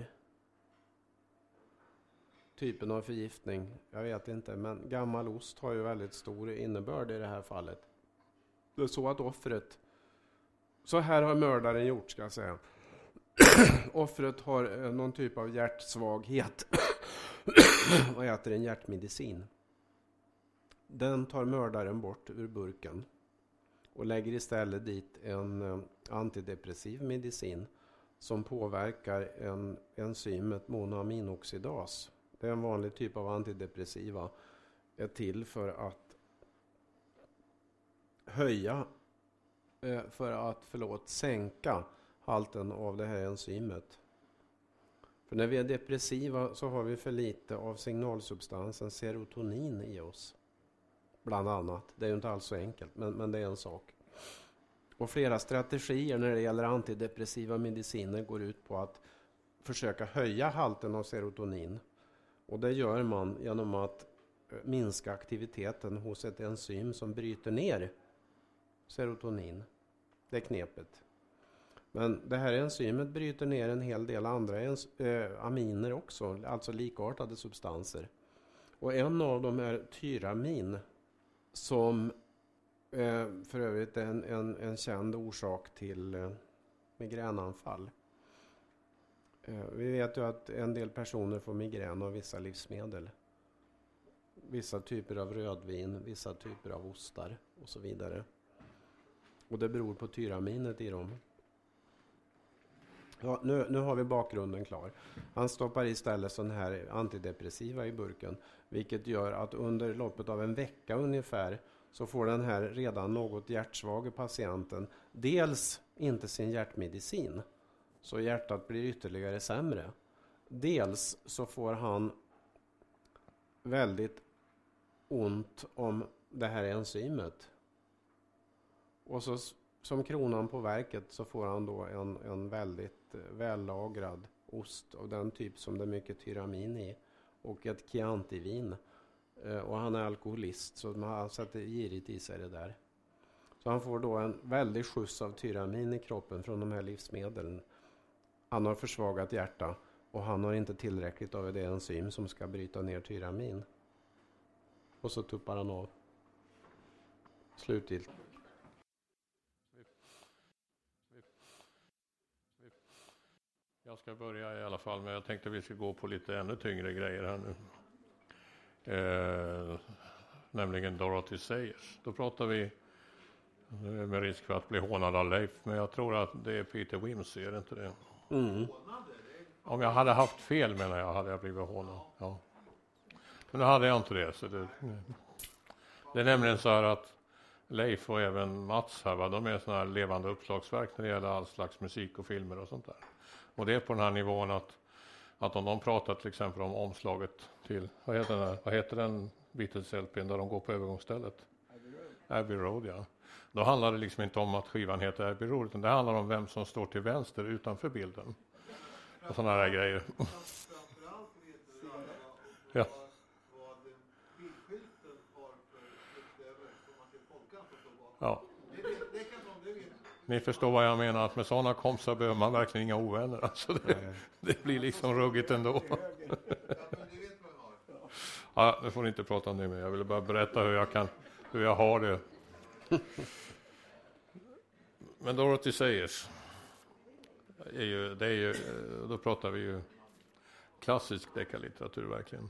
typen av förgiftning. Jag vet inte, men gammalost har ju väldigt stor innebörd i det här fallet. Det är så att offret, så här har mördaren gjort, ska jag säga. offret har någon typ av hjärtsvaghet och äter en hjärtmedicin. Den tar mördaren bort ur burken och lägger istället dit en antidepressiv medicin som påverkar enzymet monoaminoxidas. Det är en vanlig typ av antidepressiva, är till för att sänka halten av det här enzymet. För när vi är depressiva så har vi för lite av signalsubstansen serotonin i oss. Bland annat. Det är ju inte alls så enkelt, men det är en sak. Och flera strategier när det gäller antidepressiva mediciner går ut på att försöka höja halten av serotonin. Och det gör man genom att minska aktiviteten hos ett enzym som bryter ner serotonin. Det är knepet. Men det här enzymet bryter ner en hel del andra aminer också, alltså likartade substanser. Och en av dem är tyramin, som för övrigt är en känd orsak till migränanfall. Vi vet ju att en del personer får migrän av vissa livsmedel. Vissa typer av rödvin, vissa typer av ostar och så vidare. Och det beror på tyraminet i dem. Ja, nu har vi bakgrunden klar. Han stoppar istället sån här antidepressiva i burken, vilket gör att under loppet av en vecka ungefär så får den här redan något hjärtsvaga patienten dels inte sin hjärtmedicin, så hjärtat blir ytterligare sämre. Dels så får han väldigt ont om det här enzymet. Och så som kronan på verket så får han då en väldigt vällagrad ost av den typ som det är mycket tyramin i och ett Chianti-vin. Och han är alkoholist så han sätter girigt i sig det där. Så han får då en väldig skjuts av tyramin i kroppen från de här livsmedlen. Han har försvagat hjärta och han har inte tillräckligt av det enzym som ska bryta ner tyramin. Och så tuppar han av. Slutgiltigt. Jag ska börja i alla fall, men jag tänkte vi ska gå på lite ännu tyngre grejer här nu. Nämligen Dorothy Sayers. Då pratar vi med risk för att bli hånad av Leif, men jag tror att det är Peter Wimsey, är det inte det? Mm. Om jag hade haft fel menar jag, hade jag blivit hånad. Ja. Men nu hade jag inte det. Så det är nämligen så här att Leif och även Mats här, de är sådana här levande uppslagsverk när det gäller all slags musik och filmer och sånt där. Och det är på den här nivån att om de pratar till exempel om omslaget till, vad heter den Beatles-LP:n där de går på övergångsstället? Abbey Road, ja. Då handlar det liksom inte om att skivan heter Abbey Road, utan det handlar om vem som står till vänster utanför bilden. Och sådana här grejer. Ja. Ja. Ni förstår vad jag menar, att med sådana kompisar behöver man verkligen inga ovänner. Alltså det blir liksom ruggigt ändå. Ja, nu får ni inte prata om det, men jag ville bara berätta hur jag har det. Men Dorothy Sayers, då pratar vi ju klassisk deckarlitteratur verkligen.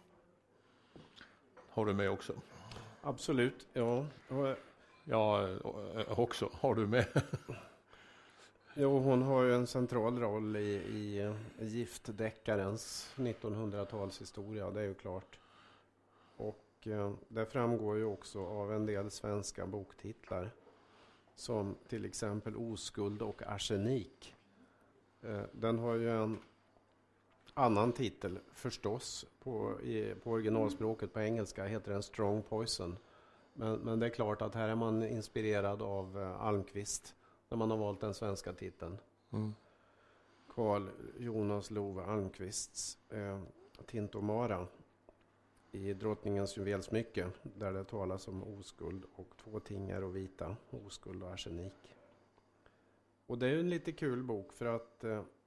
Har du med också? Absolut, ja. Ja, också. Har du med? Jo, hon har ju en central roll i giftdeckarens 1900-talshistoria, det är ju klart. Och det framgår ju också av en del svenska boktitlar. Som till exempel Oskuld och arsenik. Den har ju en annan titel förstås. På originalspråket på engelska heter den Strong Poison. Men det är klart att här är man inspirerad av Almqvist när man har valt den svenska titeln. Carl Jonas Love Almqvists Tintomara i Drottningens juvelsmycke, där det talas om oskuld och två tingar och vita, oskuld och arsenik. Och det är ju en lite kul bok för att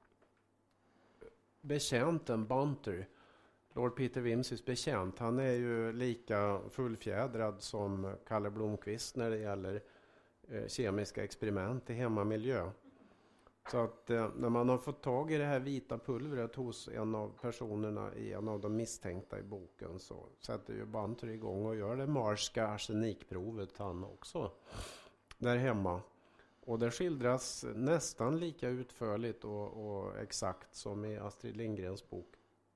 betjänten Bunter, Lord Peter Wimseys betjänt, han är ju lika fullfjädrad som Kalle Blomqvist när det gäller kemiska experiment i hemmamiljö. Så att när man har fått tag i det här vita pulvret hos en av personerna i en av de misstänkta i boken, så sätter ju Banter igång och gör det marska arsenikprovet han också där hemma. Och det skildras nästan lika utförligt och exakt som i Astrid Lindgrens bok.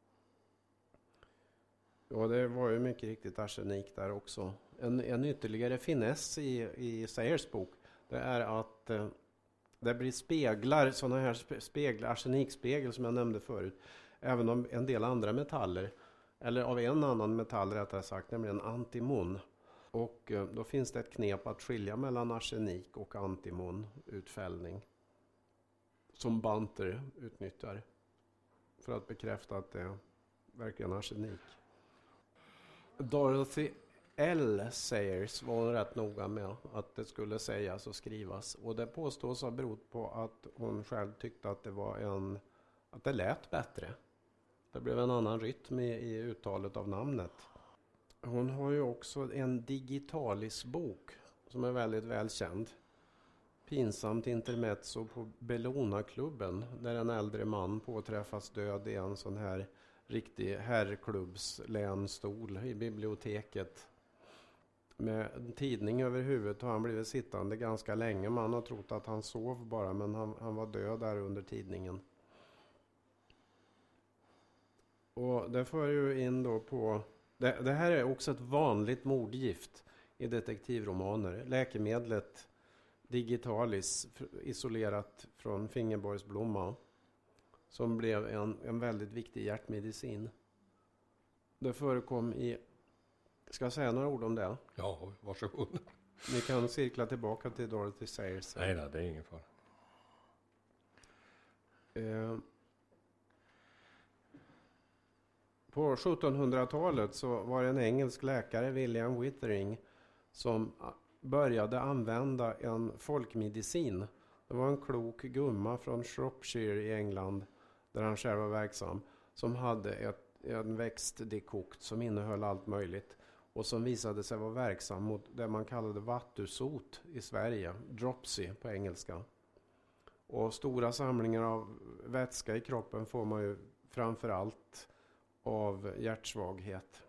Och det var ju mycket riktigt arsenik där också. En ytterligare finess i Sayers bok, det är att det blir speglar, sådana här arsenikspegel som jag nämnde förut, även om en del andra metaller, eller av en annan metall rättare sagt, nämligen antimon. Och då finns det ett knep att skilja mellan arsenik och antimon utfällning som Banter utnyttjar för att bekräfta att det är verkligen arsenik. Dorothy L. Sayers var rätt noga med att det skulle sägas och skrivas. Och det påstås ha berott på att hon själv tyckte att att det lät bättre. Det blev en annan rytm i uttalet av namnet. Hon har ju också en digitalis-bok som är väldigt välkänd. Pinsamt intermezzo på Bellona-klubben, där en äldre man påträffas död i en sån här riktig herrklubbslänstol i biblioteket. Med en tidning över huvudet har han blivit sittande ganska länge. Man har trott att han sov bara, men han var död där under tidningen. Och det för ju in då på... Det här är också ett vanligt mordgift i detektivromaner. Läkemedlet digitalis, isolerat från fingerborgsblomma, som blev en väldigt viktig hjärtmedicin. Det förekom i... Ska jag säga några ord om det? Ja, varsågod. Ni kan cirkla tillbaka till Dorothy Sayers. Nej, det är ingen fara. På 1700-talet så var det en engelsk läkare, William Withering, som började använda en folkmedicin. Det var en klok gumma från Shropshire i England, där han själv var verksam, som hade en växt dekokt som innehöll allt möjligt och som visade sig vara verksam mot det man kallade vattusot i Sverige, dropsy på engelska. Och stora samlingar av vätska i kroppen får man ju framförallt av hjärtsvaghet.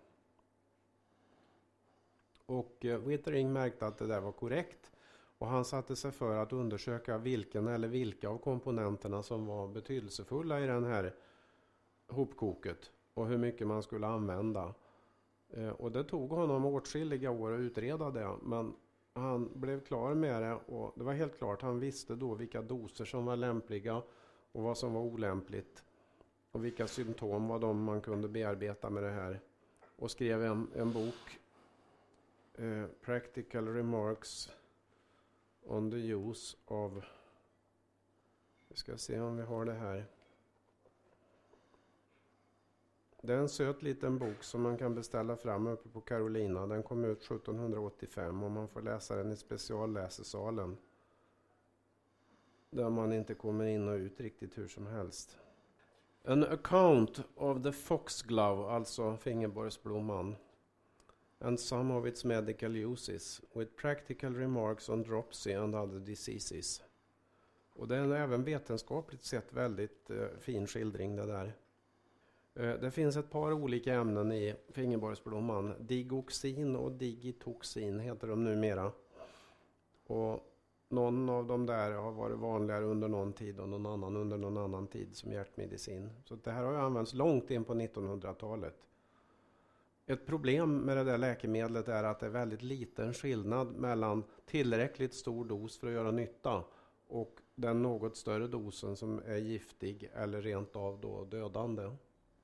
Och Withering märkte att det där var korrekt, och han satte sig för att undersöka vilken eller vilka av komponenterna som var betydelsefulla i den här hopkoket och hur mycket man skulle använda. Och det tog honom åtskilliga år att utreda det, men han blev klar med det, och det var helt klart, han visste då vilka doser som var lämpliga och vad som var olämpligt och vilka symptom var de man kunde bearbeta med det här, och skrev en bok, Practical Remarks on the Use of... Vi ska se om vi har det här. Det är en söt liten bok som man kan beställa fram uppe på Carolina. Den kom ut 1785 och man får läsa den i specialläsesalen, där man inte kommer in och ut riktigt hur som helst. An account of the foxglove, alltså fingerborgsblomman, and some of its medical uses, with practical remarks on dropsy and other diseases. Och det är även vetenskapligt sett väldigt fin skildring det där. Det finns ett par olika ämnen i fingerborgsblomman. Digoxin och digitoxin heter de numera. Och någon av dem där har varit vanligare under någon tid och någon annan under någon annan tid som hjärtmedicin. Så det här har ju använts långt in på 1900-talet. Ett problem med det där läkemedlet är att det är väldigt liten skillnad mellan tillräckligt stor dos för att göra nytta och den något större dosen som är giftig eller rent av då dödande.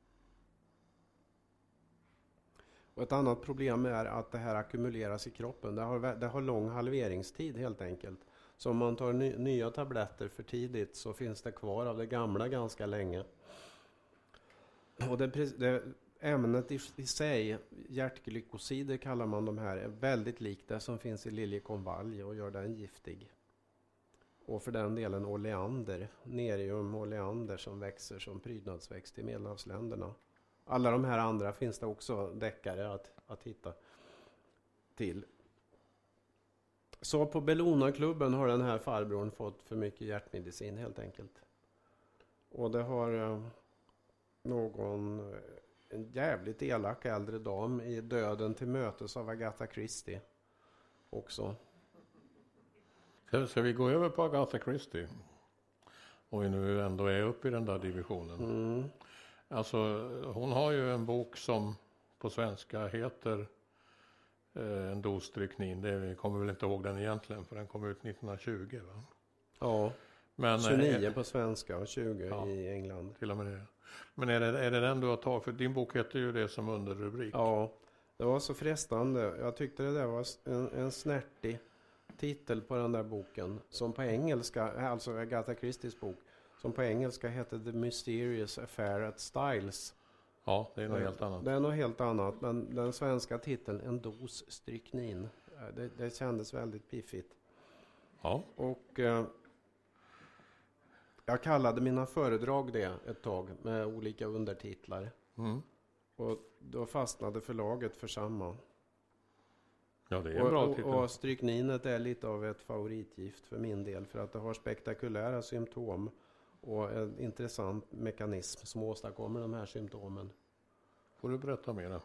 Och ett annat problem är att det här ackumuleras i kroppen. Det har lång halveringstid helt enkelt. Så om man tar nya tabletter för tidigt så finns det kvar av det gamla ganska länge. Och det ämnet i sig, hjärtglykosider kallar man de här, är väldigt likt det som finns i liljekonvalj och gör den giftig. Och för den delen oleander, Nerium oleander, som växer som prydnadsväxt i Medelhavsländerna. Alla de här andra finns det också deckare att hitta till. Så på Bellona-klubben har den här farbrorn fått för mycket hjärtmedicin helt enkelt. Och det har en jävligt elak äldre dam i Döden till mötes av Agatha Christie också. Ska vi gå över på Agatha Christie? Och vi nu ändå är uppe i den där divisionen. Alltså, hon har ju en bok som på svenska heter En dos stryknin. Vi kommer väl inte ihåg den egentligen, för den kom ut 1920, va? Ja, men 29 på svenska och 20 i England. Till och med det. Men är det den du har tagit? För din bok heter ju det som underrubrik. Ja, det var så frestande. Jag tyckte det där var en snärtig titel på den där boken. Som på engelska, alltså Agatha Christies bok, som på engelska heter The Mysterious Affair at Styles. Ja, det är något helt annat. Det är något helt annat, men den svenska titeln, En dos stryknin, det kändes väldigt piffigt. Ja. Och jag kallade mina föredrag det ett tag med olika undertitlar. Och då fastnade förlaget för samma. Ja, det är en bra titel. Och strykninet är lite av ett favoritgift för min del, för att det har spektakulära symptom och en intressant mekanism som åstadkommer de här symptomen. Får du berätta mer?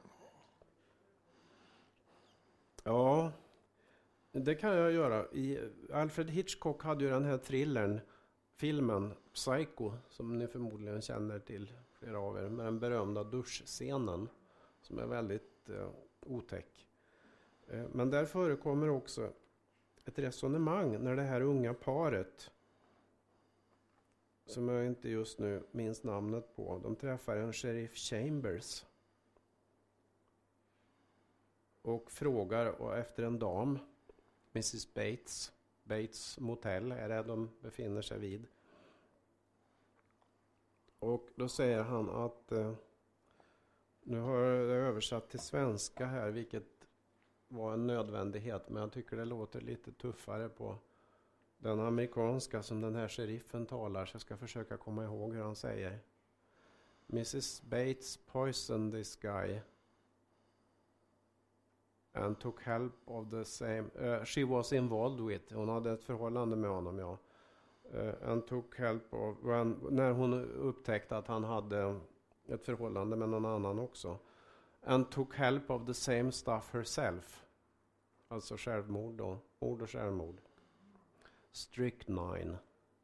Ja, det kan jag göra. Alfred Hitchcock hade ju den här filmen Psycho, som ni förmodligen känner till, flera av er, med den berömda duschscenen som är väldigt otäck. Men där förekommer också ett resonemang när det här unga paret, som jag inte just nu minns namnet på, de träffar en sheriff Chambers och frågar efter en dam, Mrs. Bates motell är det de befinner sig vid. Och då säger han att nu har jag översatt till svenska här, vilket var en nödvändighet, men jag tycker det låter lite tuffare på den amerikanska som den här sheriffen talar, så jag ska försöka komma ihåg hur han säger. Mrs. Bates poisoned this guy and took help of the same... she was involved with... Hon hade ett förhållande med honom, ja. And took help of... när hon upptäckte att han hade ett förhållande med någon annan också. And took help of the same stuff herself. Alltså självmord då. Mord och självmord. Strychnine.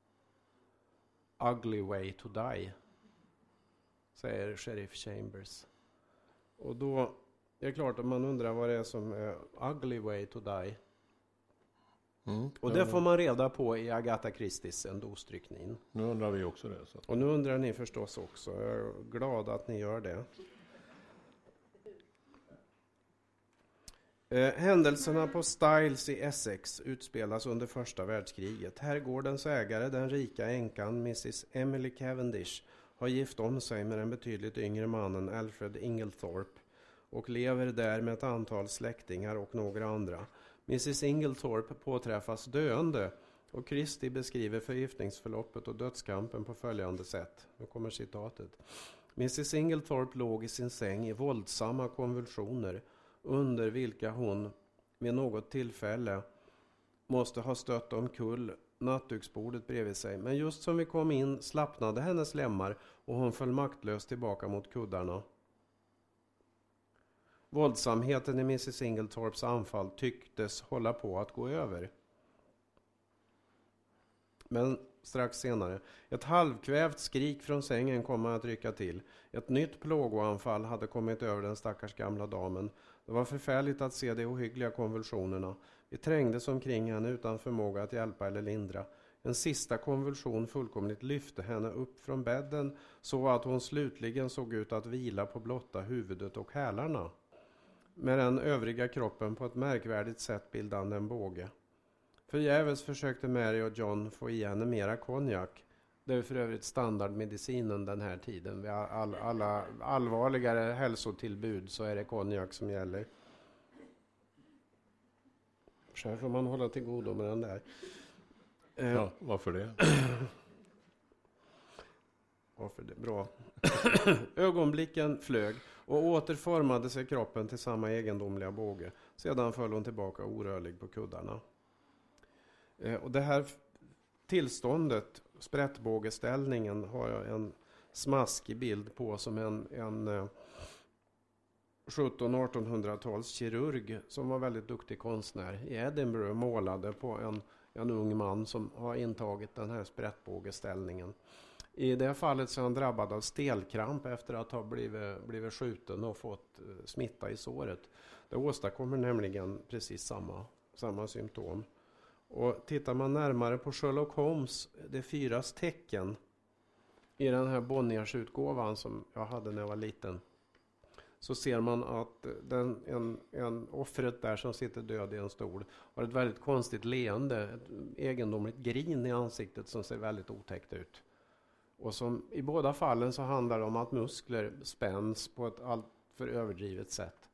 Ugly way to die, säger sheriff Chambers. Och då är det klart att man undrar vad det är som är ugly way to die. Och det får man reda på i Agatha Christies En dos stryknin. Nu undrar vi också det. Så. Och nu undrar ni förstås också. Jag är glad att ni gör det. Händelserna på Styles i Essex utspelas under första världskriget. Herrgårdens ägare, den rika änkan Mrs. Emily Cavendish, har gift om sig med den betydligt yngre mannen Alfred Inglethorpe och lever där med ett antal släktingar och några andra. Mrs. Inglethorpe påträffas döende och Christie beskriver förgiftningsförloppet och dödskampen på följande sätt. Nu kommer citatet. Mrs. Inglethorpe låg i sin säng i våldsamma konvulsioner, under vilka hon vid något tillfälle måste ha stött omkull nattduksbordet bredvid sig. Men just som vi kom in slappnade hennes lemmar och hon föll maktlöst tillbaka mot kuddarna. Våldsamheten i Mrs. Inglethorpes anfall tycktes hålla på att gå över. Men strax senare, ett halvkvävt skrik från sängen kom att rycka till. Ett nytt plågoanfall hade kommit över den stackars gamla damen. Det var förfärligt att se de ohyggliga konvulsionerna. Vi trängdes omkring henne utan förmåga att hjälpa eller lindra. En sista konvulsion fullkomligt lyfte henne upp från bädden så att hon slutligen såg ut att vila på blotta huvudet och hälarna. Med den övriga kroppen på ett märkvärdigt sätt bildande en båge. Förgäves försökte Mary och John få i henne mera konjak. Det är för övrigt standardmedicinen den här tiden. Vid alla allvarligare hälsotillbud så är det konjak som gäller. Så här får man hålla till godo med den där. Ja, varför det? Varför det? Bra. Ögonblicken flög och återformade sig kroppen till samma egendomliga båge. Sedan föll hon tillbaka orörlig på kuddarna. Och det här tillståndet, sprättbågeställningen, har jag en smaskig bild på som en 1700-1800-tals kirurg som var väldigt duktig konstnär i Edinburgh målade på en ung man som har intagit den här sprättbågeställningen. I det fallet så är han drabbad av stelkramp efter att ha blivit skjuten och fått smitta i såret. Det åstadkommer nämligen precis samma symptom. Och tittar man närmare på Sherlock Holmes, det 4:s tecken, i den här Bonniers-utgåvan som jag hade när jag var liten, så ser man att en offret där som sitter död i en stol har ett väldigt konstigt leende, ett egendomligt grin i ansiktet som ser väldigt otäckt ut. Och som i båda fallen så handlar det om att muskler spänns på ett alltför överdrivet sätt.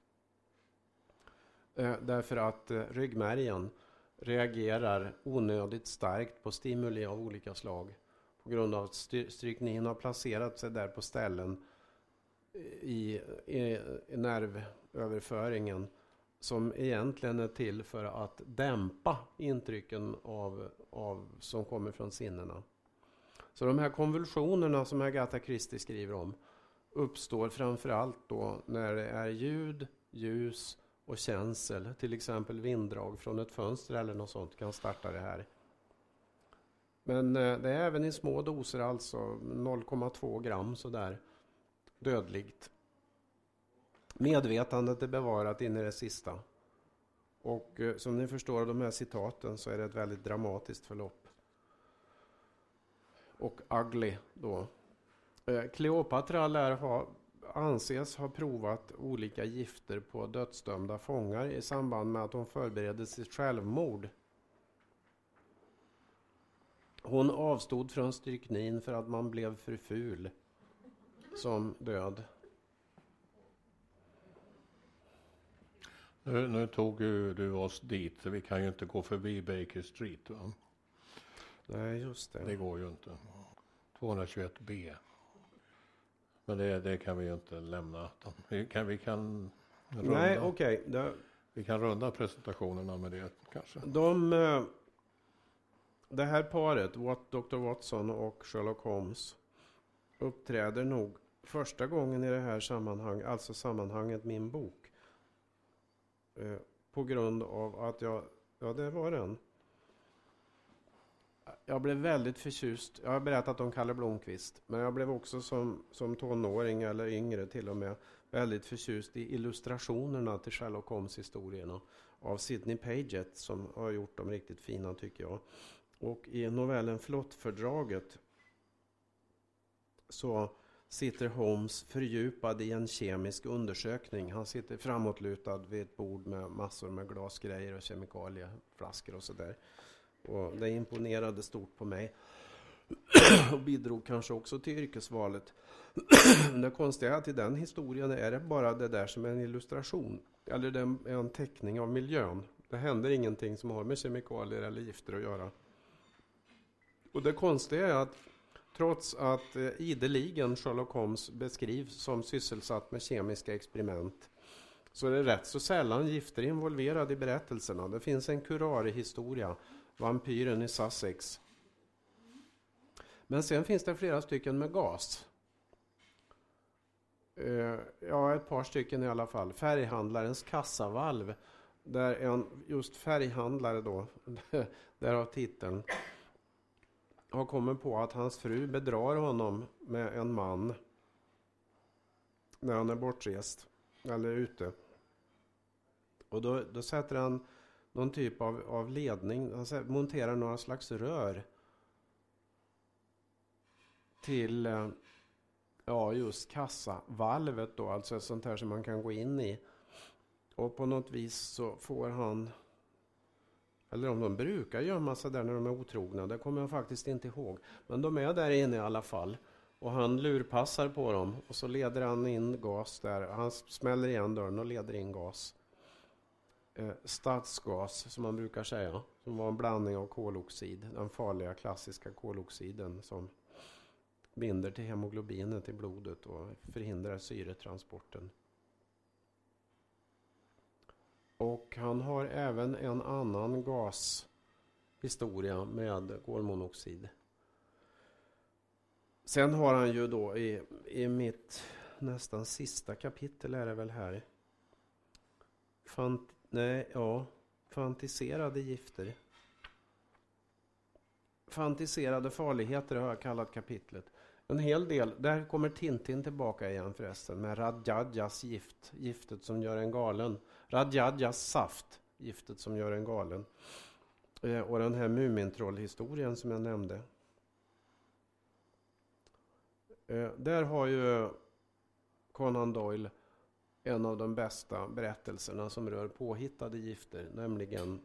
Därför att ryggmärgen reagerar onödigt starkt på stimuli av olika slag på grund av att stryknin har placerat sig där på ställen i nervöverföringen som egentligen är till för att dämpa intrycken som kommer från sinnena. Så de här konvulsionerna som Agatha Christie skriver om uppstår framförallt då när det är ljud, ljus och känsel. Till exempel vinddrag från ett fönster eller något sånt kan starta det här. Men det är även i små doser, alltså 0,2 gram sådär, dödligt. Medvetandet är bevarat in i det sista. Och som ni förstår av de här citaten så är det ett väldigt dramatiskt förlopp. Och ugly då. Kleopatra lär anses ha provat olika gifter på dödsdömda fångar i samband med att hon förberedde sitt självmord. Hon avstod från stryknin för att man blev för ful som död. Nu tog ju du oss dit, så vi kan ju inte gå förbi Baker Street, va? Nej, just det. Det går ju inte. 221B. Men det kan vi ju inte lämna. Vi kan runda. Nej, okej. Vi kan runda presentationerna med det kanske. Det här paret, Dr. Watson och Sherlock Holmes, uppträder nog första gången i det här sammanhanget, alltså sammanhanget min bok. På grund av att det var den. Jag blev väldigt förtjust. Jag har berättat om Kalle Blomqvist. Men jag blev också som tonåring eller yngre till och med väldigt förtjust i illustrationerna till Sherlock Holmes-historierna av Sidney Paget som har gjort dem riktigt fina tycker jag. Och i novellen Flottfördraget så sitter Holmes fördjupad i en kemisk undersökning. Han sitter framåtlutad vid ett bord med massor med glasgrejer och kemikalieflaskor och sådär. Och det imponerade stort på mig och bidrog kanske också till yrkesvalet. Det konstiga är att i den historien är det bara det där som är en illustration. Eller det är en teckning av miljön. Det händer ingenting som har med kemikalier eller gifter att göra. Och det konstiga är att trots att ideligen Sherlock Holmes beskrivs som sysselsatt med kemiska experiment så är det rätt så sällan gifter involverade i berättelserna. Det finns en Curare-historia, Vampyren i Sussex. Men sen finns det flera stycken med gas. Ett par stycken i alla fall. Färghandlarens kassavalv. Där just färghandlare då, därav titeln, har kommit på att hans fru bedrar honom med en man när han är bortrest eller ute. Och då sätter han någon typ av ledning, han monterar några slags rör till just kassavalvet då, alltså ett sånt här som man kan gå in i. Och på något vis så får han, eller om de brukar gömma sig där när de är otrogna, det kommer jag faktiskt inte ihåg. Men de är där inne i alla fall. Och han lurpassar på dem och så leder han in gas där. Han smäller igen dörren och leder in gas. Stadsgas som man brukar säga. Som var en blandning av koloxid. Den farliga klassiska koloxiden som binder till hemoglobinet i blodet och förhindrar syretransporten. Och han har även en annan gas historia med kolmonoxid. Sen har han ju då i mitt nästan sista kapitel är det väl här. Fantiserade gifter. Fantiserade farligheter har jag kallat kapitlet. En hel del, där kommer Tintin tillbaka igen förresten med Radjajas gift, giftet som gör en galen. Radjajas saft, giftet som gör en galen. Och den här Mumintroll-historien som jag nämnde. Där har ju Conan Doyle en av de bästa berättelserna som rör påhittade gifter, nämligen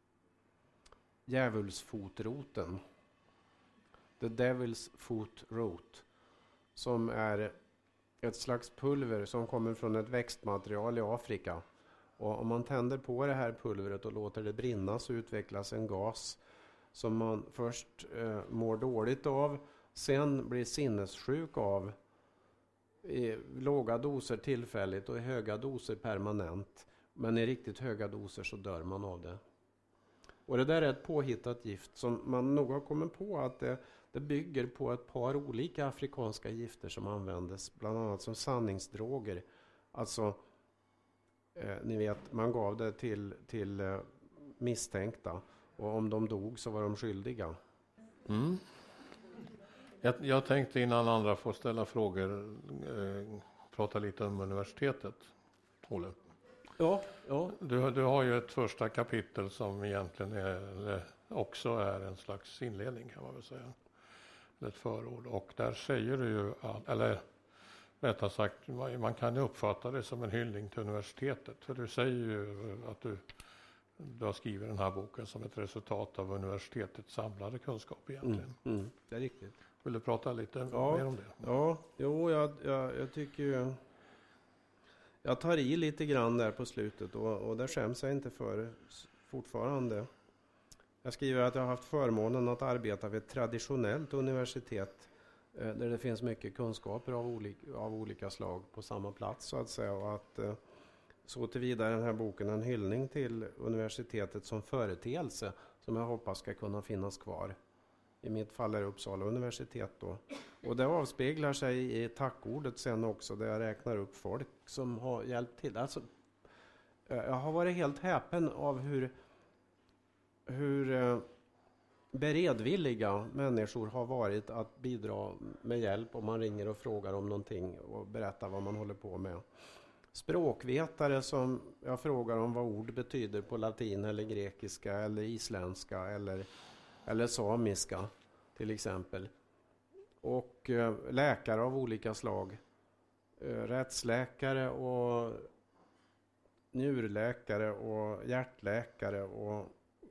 djävulsfotroten. The Devil's Foot Root, som är ett slags pulver som kommer från ett växtmaterial i Afrika. Och om man tänder på det här pulvret och låter det brinna så utvecklas en gas som man först mår dåligt av, sen blir sinnessjuk av i låga doser tillfälligt och i höga doser permanent. Men i riktigt höga doser så dör man av det. Och det där är ett påhittat gift som man nog har kommit på att det bygger på ett par olika afrikanska gifter som användes bland annat som sanningsdroger. Alltså, ni vet, man gav det till misstänkta och om de dog så var de skyldiga. Mm. Jag tänkte innan andra får ställa frågor prata lite om universitetet, Olle. Ja. Du har ju ett första kapitel som egentligen också är en slags inledning kan man väl säga. Ett förord. Och där säger du ju, eller rättare sagt, man kan ju uppfatta det som en hyllning till universitetet. För du säger ju att du har skrivit den här boken som ett resultat av universitetets samlade kunskap egentligen. Det är riktigt. Vill du prata lite mer om det? Ja, jag tycker ju... Jag tar i lite grann där på slutet och där skäms jag inte för fortfarande. Jag skriver att jag har haft förmånen att arbeta vid ett traditionellt universitet där det finns mycket kunskaper av olika slag på samma plats så att säga. Och att så tillvida är den här boken en hyllning till universitetet som företeelse som jag hoppas ska kunna finnas kvar. I mitt fall är det Uppsala universitet då. Och det avspeglar sig i tackordet sen också där jag räknar upp folk som har hjälpt till. Alltså, jag har varit helt häpen av hur beredvilliga människor har varit att bidra med hjälp om man ringer och frågar om någonting och berättar vad man håller på med. Språkvetare som jag frågar om vad ord betyder på latin eller grekiska eller isländska eller samiska till exempel. Och läkare av olika slag. Rättsläkare och njurläkare och hjärtläkare och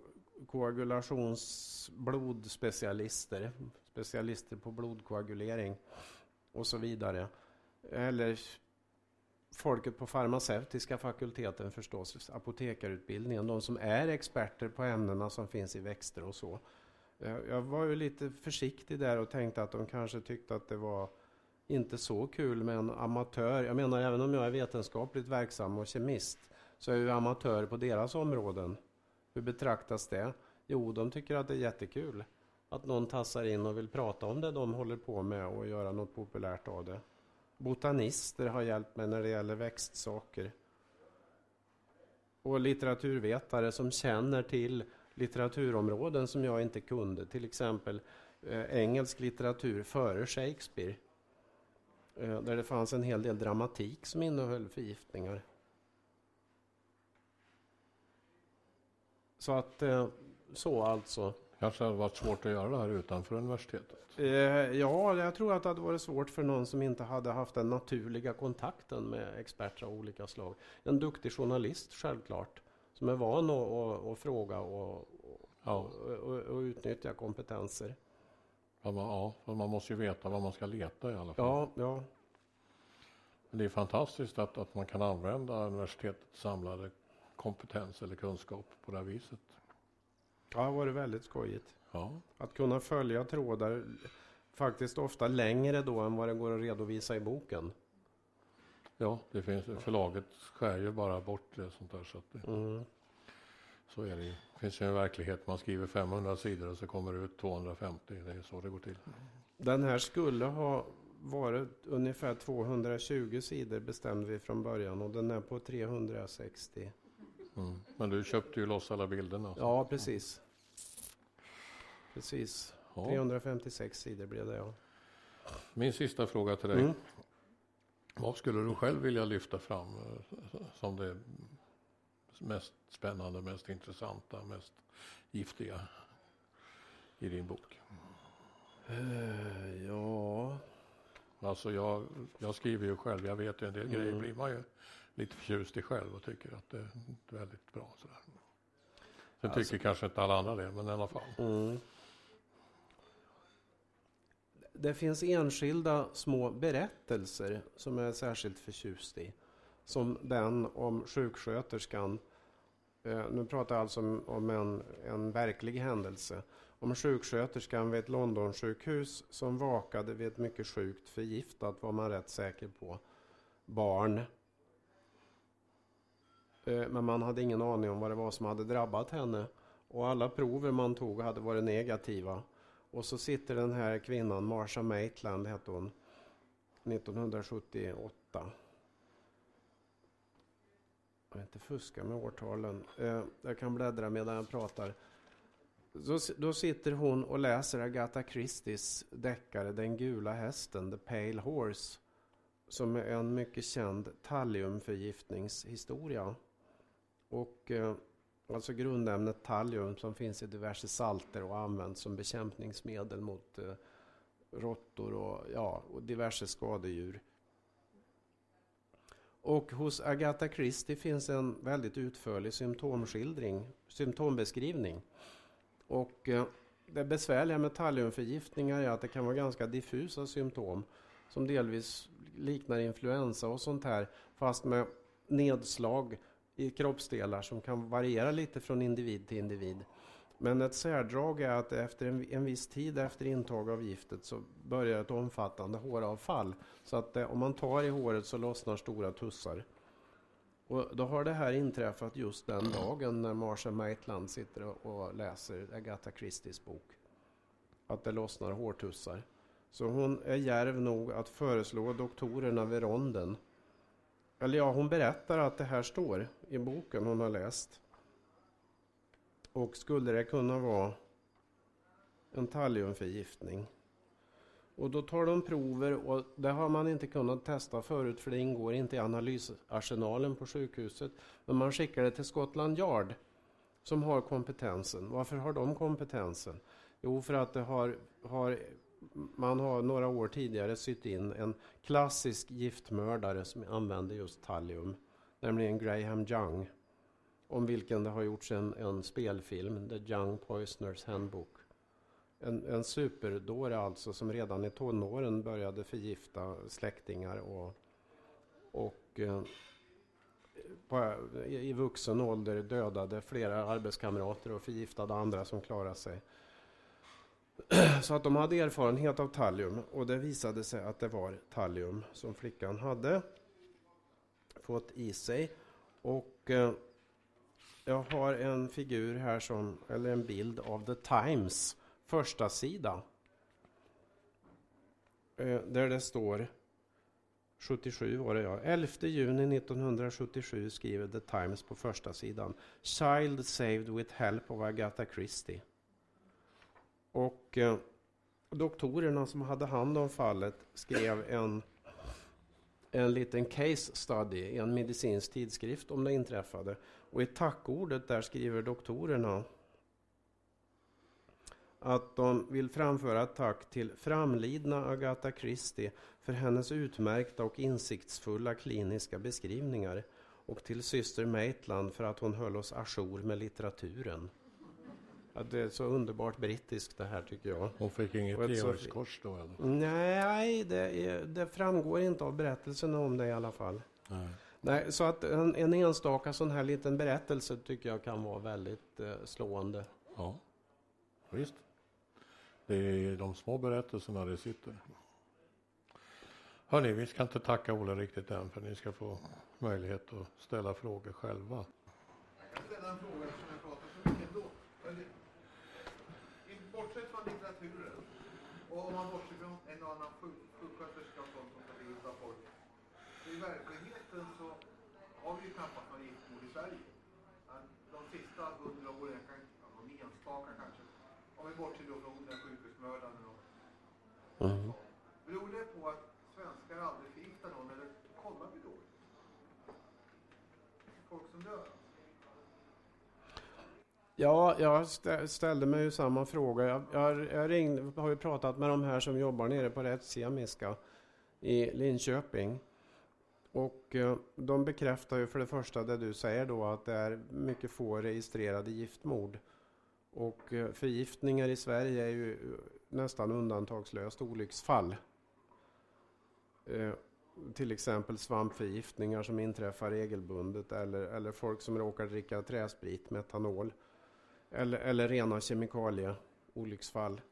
koagulationsblodspecialister, specialister på blodkoagulering och så vidare. Eller folket på farmaceutiska fakulteten förstås, apotekarutbildningen, de som är experter på ämnena som finns i växter och så. Jag var ju lite försiktig där och tänkte att de kanske tyckte att det var inte så kul med en amatör. Jag menar, även om jag är vetenskapligt verksam och kemist så är jag ju amatör på deras områden. Hur betraktas det? Jo, de tycker att det är jättekul att någon tassar in och vill prata om det de håller på med och göra något populärt av det. Botanister har hjälpt mig när det gäller växtsaker. Och litteraturvetare som känner till litteraturområden som jag inte kunde. Till exempel engelsk litteratur före Shakespeare. Där det fanns en hel del dramatik som innehöll förgiftningar. Så att, så alltså. Kanske hade varit svårt att göra det här utanför universitetet. Ja, jag tror att det hade varit svårt för någon som inte hade haft den naturliga kontakten med experter av olika slag. En duktig journalist självklart, som är van att fråga och utnyttja kompetenser. Ja, man måste ju veta vad man ska leta i alla fall. Ja. Men det är fantastiskt att man kan använda universitetets samlade kompetens eller kunskap på det här viset. Ja, det var väldigt skojigt. Ja. Att kunna följa trådar faktiskt ofta längre då än vad det går att redovisa i boken. Ja, det finns, förlaget skär ju bara bort det sånt där. Så att Så är det ju. Det finns ju en verklighet. Man skriver 500 sidor och så kommer det ut 250. Det är så det går till. Den här skulle ha varit ungefär 220 sidor bestämde vi från början och den är på 360. Men du köpte ju loss alla bilderna. Ja, precis. Precis. Ja. 356 sidor blev det, ja. Min sista fråga till dig. Vad skulle du själv vilja lyfta fram som det mest spännande, mest intressanta, mest giftiga i din bok? Ja. Alltså jag skriver ju själv, jag vet ju en del grejer blir man ju lite förtjust i själv och tycker att det är väldigt bra. Sådär. Sen tycker kanske inte alla andra det, men i alla fall. Det finns enskilda små berättelser som jag är särskilt förtjust i. Som den om sjuksköterskan. Nu pratar jag alltså om en verklig händelse. Om sjuksköterskan vid ett Londonsjukhus som vakade vid ett mycket sjukt förgiftat, var man rätt säker på, barn. Men man hade ingen aning om vad det var som hade drabbat henne. Och alla prover man tog hade varit negativa. Och så sitter den här kvinnan, Marsha Maitland hette hon, 1978. Jag vill inte fuska med årtalen. Jag kan bläddra medan jag pratar. Då sitter hon och läser Agatha Christies deckare Den gula hästen, The Pale Horse, som är en mycket känd thalliumförgiftningshistoria. Och alltså grundämnet thallium som finns i diverse salter och används som bekämpningsmedel mot råttor och diverse skadedjur. Och hos Agatha Christie finns en väldigt utförlig symptombeskrivning. Och det besvärliga med thalliumförgiftningar är att det kan vara ganska diffusa symptom som delvis liknar influensa och sånt här, fast med nedslag i kroppsdelar som kan variera lite från individ till individ. Men ett särdrag är att efter en viss tid efter intag av giftet så börjar ett omfattande håravfall. Så att om man tar i håret så lossnar stora tussar. Och då har det här inträffat just den dagen när Marsha Maitland sitter och läser Agatha Christies bok. Att det lossnar hårtussar. Så hon är djärv nog att föreslå doktorerna vid ronden. Eller ja, hon berättar att det här står i boken hon har läst. Och skulle det kunna vara en thalliumförgiftning. Och då tar de prover och det har man inte kunnat testa förut för det ingår inte i analysarsenalen på sjukhuset. Men man skickar det till Scotland Yard som har kompetensen. Varför har de kompetensen? Jo, för att man har några år tidigare sytt in en klassisk giftmördare som använde just thallium. Nämligen Graham Young. Om vilken det har gjorts en spelfilm, The Young Poisoners Handbook. En superdåre alltså som redan i tonåren började förgifta släktingar och i vuxen ålder dödade flera arbetskamrater och förgiftade andra som klarade sig. Så att de hade erfarenhet av thallium och det visade sig att det var thallium som flickan hade fått i sig. Och jag har en figur här eller en bild av The Times första sida. Där det står 77 var det 11 juni 1977 skriver The Times på första sidan. Child saved with help of Agatha Christie. Och doktorerna som hade hand om fallet skrev en liten case study i en medicinsk tidskrift om det inträffade. Och i tackordet där skriver doktorerna att de vill framföra ett tack till framlidna Agatha Christie för hennes utmärkta och insiktsfulla kliniska beskrivningar och till syster Maitland för att hon höll oss ajour med litteraturen. Ja, det är så underbart brittiskt det här tycker jag. Hon fick inget Georgskors då eller? Nej, det framgår inte av berättelsen om det i alla fall. Nej, så att en enstaka sån här liten berättelse tycker jag kan vara väldigt slående. Ja, visst. Det är de små berättelserna det sitter. Hörrni, vi ska inte tacka Ola riktigt än för ni ska få möjlighet att ställa frågor själva. Jag kan ställa en fråga som jag pratade man litteraturen, och om man bortser från en annan sjuksköterska och sånt som ska behandla folk, så i verkligheten så har vi ju knappast någon giftmord i Sverige. De sista 100 åren, någon enstaka kanske, om vi bortser då från den sjukhusmördaren och beror det på att svenskar aldrig förgiftar någon, eller kollar vi då? Folk som dör. Ja, jag ställde mig ju samma fråga. Jag ringde, har ju pratat med de här som jobbar nere på Rättskemiska i Linköping. Och de bekräftar ju för det första det du säger då, att det är mycket få registrerade giftmord. Och förgiftningar i Sverige är ju nästan undantagslöst olycksfall. Till exempel svampförgiftningar som inträffar regelbundet, eller folk som råkar dricka träsprit, metanol, eller rena kemikalieolycksfall.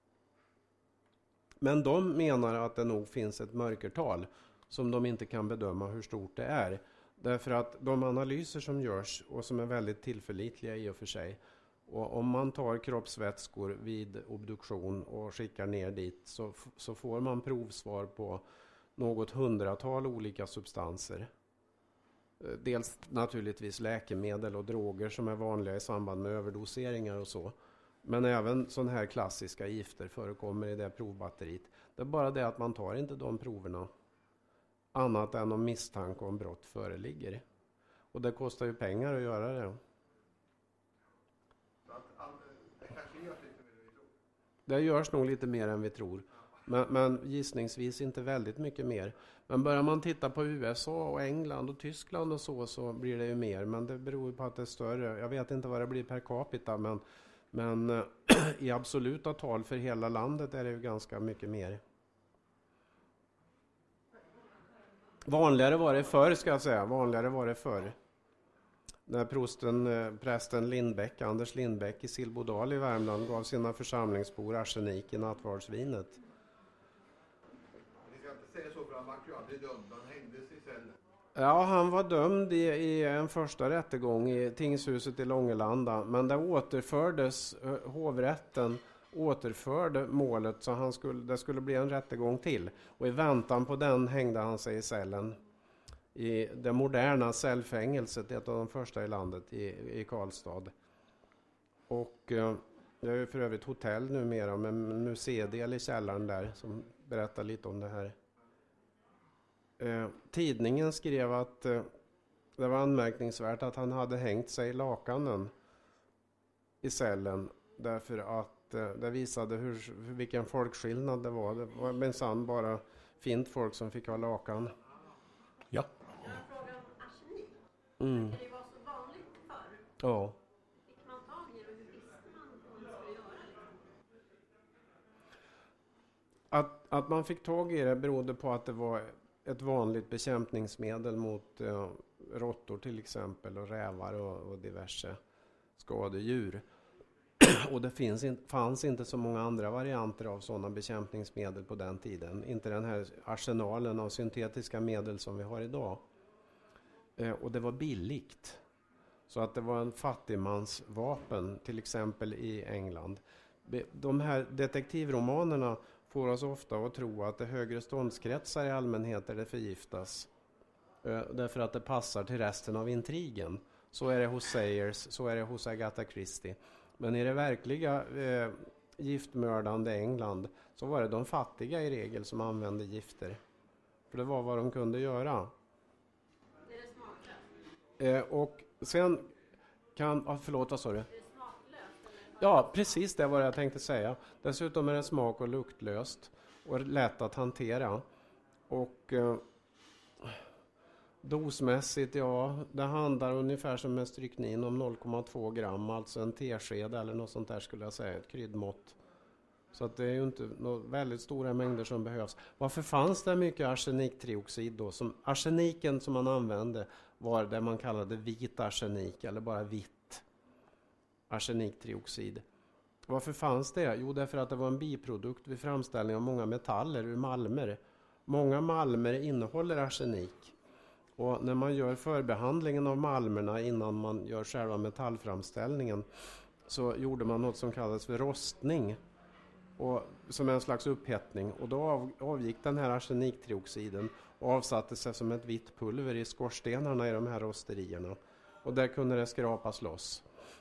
Men de menar att det nog finns ett mörkertal som de inte kan bedöma hur stort det är. Därför att de analyser som görs, och som är väldigt tillförlitliga i och för sig, och om man tar kroppsvätskor vid obduktion och skickar ner dit, så får man provsvar på något 100-tal olika substanser. Dels naturligtvis läkemedel och droger som är vanliga i samband med överdoseringar och så. Men även sådana här klassiska gifter förekommer i det provbatteriet. Det är bara det att man tar inte de proverna annat än om misstanke om brott föreligger. Och det kostar ju pengar att göra det. Det kanske görs lite mer än vi tror. Det görs nog lite mer än vi tror. Men gissningsvis inte väldigt mycket mer. Men börjar man titta på USA och England och Tyskland och så blir det ju mer. Men det beror på att det är större. Jag vet inte vad det blir per capita, men i absoluta tal för hela landet är det ju ganska mycket mer. Vanligare var det förr, ska jag säga. Vanligare var det förr. När prästen Lindbäck, Anders Lindbäck i Silbodal i Värmland, gav sina församlingsbor arsenik i nattvardsvinet. Ni ska inte säga så, för han var ju aldrig dömd. Han hängdes i cellen. Ja, han var dömd i en första rättegång i tingshuset i Långelanda. Men det återfördes, hovrätten återförde målet, så det skulle bli en rättegång till. Och i väntan på den hängde han sig i cellen. I det moderna cellfängelset, ett av de första i landet, i Karlstad. Och det är ju för övrigt hotell numera med museidel i källaren där som berättar lite om det här. Tidningen skrev att det var anmärkningsvärt att han hade hängt sig i lakanen i cellen, därför att det visade vilken folkskillnad det var. Det var minsann bara fint folk som fick ha lakan. Ja. Jag har en fråga om arsenik. Mm. Det var så vanligt förr. Ja. Fick man tag i det och hur visste man vad man skulle göra? Liksom? Att man fick tag i det berodde på att det var ett vanligt bekämpningsmedel mot råttor till exempel, och rävar och diverse skadedjur. Och det fanns inte så många andra varianter av sådana bekämpningsmedel på den tiden. Inte den här arsenalen av syntetiska medel som vi har idag. Och det var billigt. Så att det var en fattigmansvapen, till exempel i England. De här detektivromanerna får oss ofta att tro att det är högre ståndskretsar i allmänhet där det förgiftas. Därför att det passar till resten av intrigen. Så är det hos Sayers, så är det hos Agatha Christie. Men i det verkliga giftmördande England så var det de fattiga i regel som använde gifter. För det var vad de kunde göra. Det är det smaklöst. Och sen kan... förlåt, vad sa du? Är det smaklöst? Eller? Ja, precis det var det jag tänkte säga. Dessutom är det smak- och luktlöst och lätt att hantera. Och dosmässigt, ja, det handlar ungefär som med stryknin om 0,2 gram, alltså en tesked eller något sånt där skulle jag säga, ett kryddmått. Så att det är ju inte väldigt stora mängder som behövs. Varför fanns det mycket arseniktrioxid då? Arseniken som man använde var det man kallade vit arsenik, eller bara vitt arseniktrioxid. Varför fanns det? Jo, därför att det var en biprodukt vid framställning av många metaller ur malmer. Många malmer innehåller arsenik. Och när man gör förbehandlingen av malmerna innan man gör själva metallframställningen, så gjorde man något som kallas för rostning. och, som en slags upphettning. Och då avgick den här arseniktrioxiden och avsatte sig som ett vitt pulver i skorstenarna i de här rosterierna. Och där kunde det skrapas loss.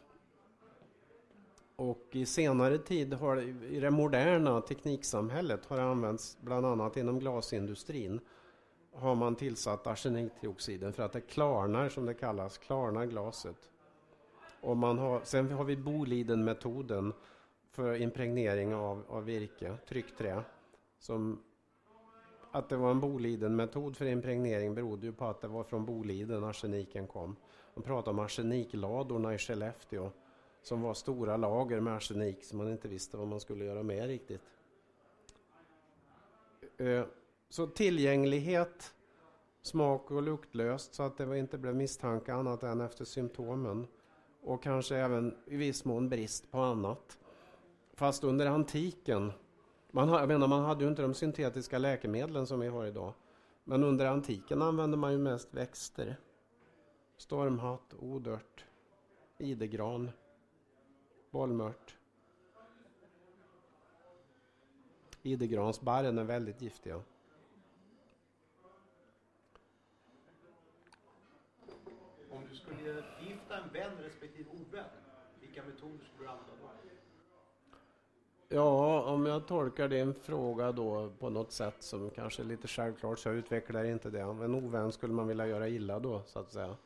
Och i senare tid i det moderna tekniksamhället har det använts bland annat inom glasindustrin. Har man tillsatt arseniktrioxiden för att det klarnar, som det kallas, klarnar glaset. Och sen har vi Boliden-metoden för impregnering av virke, tryckträ. Att det var en Boliden-metod för impregnering berodde ju på att det var från Boliden arseniken kom. Man pratar om arsenikladorna i Skellefteå som var stora lager med arsenik som man inte visste vad man skulle göra med riktigt. Så tillgänglighet, smak och luktlöst så att det inte blev misstanke annat än efter symptomen. Och kanske även i viss mån brist på annat. Fast under antiken, man hade ju inte de syntetiska läkemedlen som vi har idag. Men under antiken använde man ju mest växter. Stormhatt, odört, idegran, bollmört. Idegransbarren är väldigt giftiga. Om du skulle gifta en vän respektive ovän, vilka metoder skulle du använda då? Ja, om jag tolkar din fråga då på något sätt som kanske är lite självklart så jag utvecklar inte det. En ovän skulle man vilja göra illa då så att säga.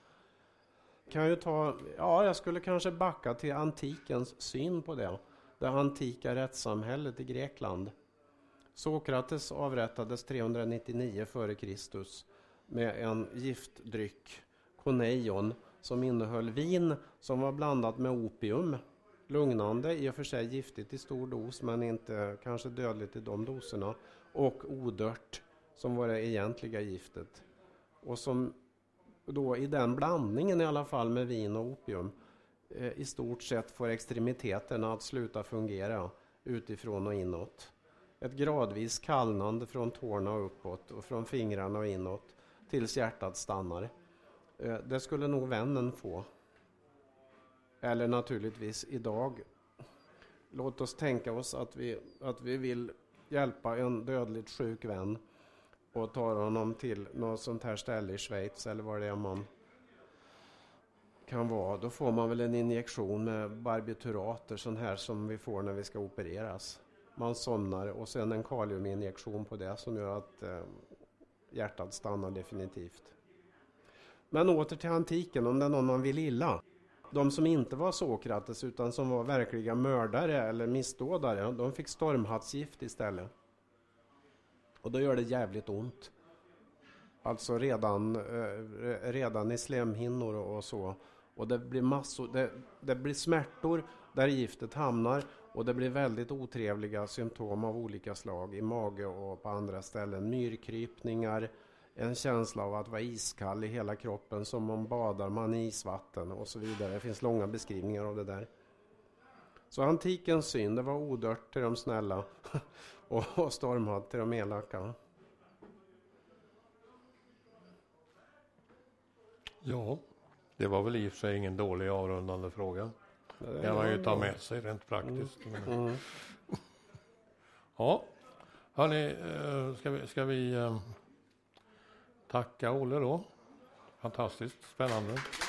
Jag skulle kanske backa till antikens syn på det. Det antika rättssamhället i Grekland. Sokrates avrättades 399 f.Kr. med en giftdryck, koneion, som innehöll vin som var blandat med opium. Lugnande, i och för sig giftigt i stor dos men inte kanske dödligt i de doserna. Och odört som var det egentliga giftet. Och som då i den blandningen i alla fall med vin och opium i stort sett får extremiteterna att sluta fungera utifrån och inåt. Ett gradvis kallnande från tårna och uppåt och från fingrarna och inåt tills hjärtat stannar. Det skulle nog vännen få. Eller naturligtvis idag. Låt oss tänka oss att vi vill hjälpa en dödligt sjuk vän och tar honom till något sånt här ställe i Schweiz eller vad det är man kan vara. Då får man väl en injektion med barbiturater, sån här som vi får när vi ska opereras. Man somnar och sen en kaliuminjektion på det som gör att hjärtat stannar definitivt. Men åter till antiken, om det är någon man vill illa. De som inte var Sokrates utan som var verkliga mördare eller missdådare, de fick stormhattsgift istället. Och då gör det jävligt ont. Alltså redan i slemhinnor och så. Och det blir det blir smärtor där giftet hamnar. Och det blir väldigt otrevliga symptom av olika slag i mage och på andra ställen. Myrkrypningar, en känsla av att vara iskall i hela kroppen som om badar man i isvatten och så vidare. Det finns långa beskrivningar av det där. Så antikens syn, det var odört till de snälla och stormhatt till de elaka. Ja, det var väl i och för sig ingen dålig avrundande fråga. Det kan man ju ta med sig rent praktiskt. Ja, hörni, ska vi tacka Olle då? Fantastiskt spännande.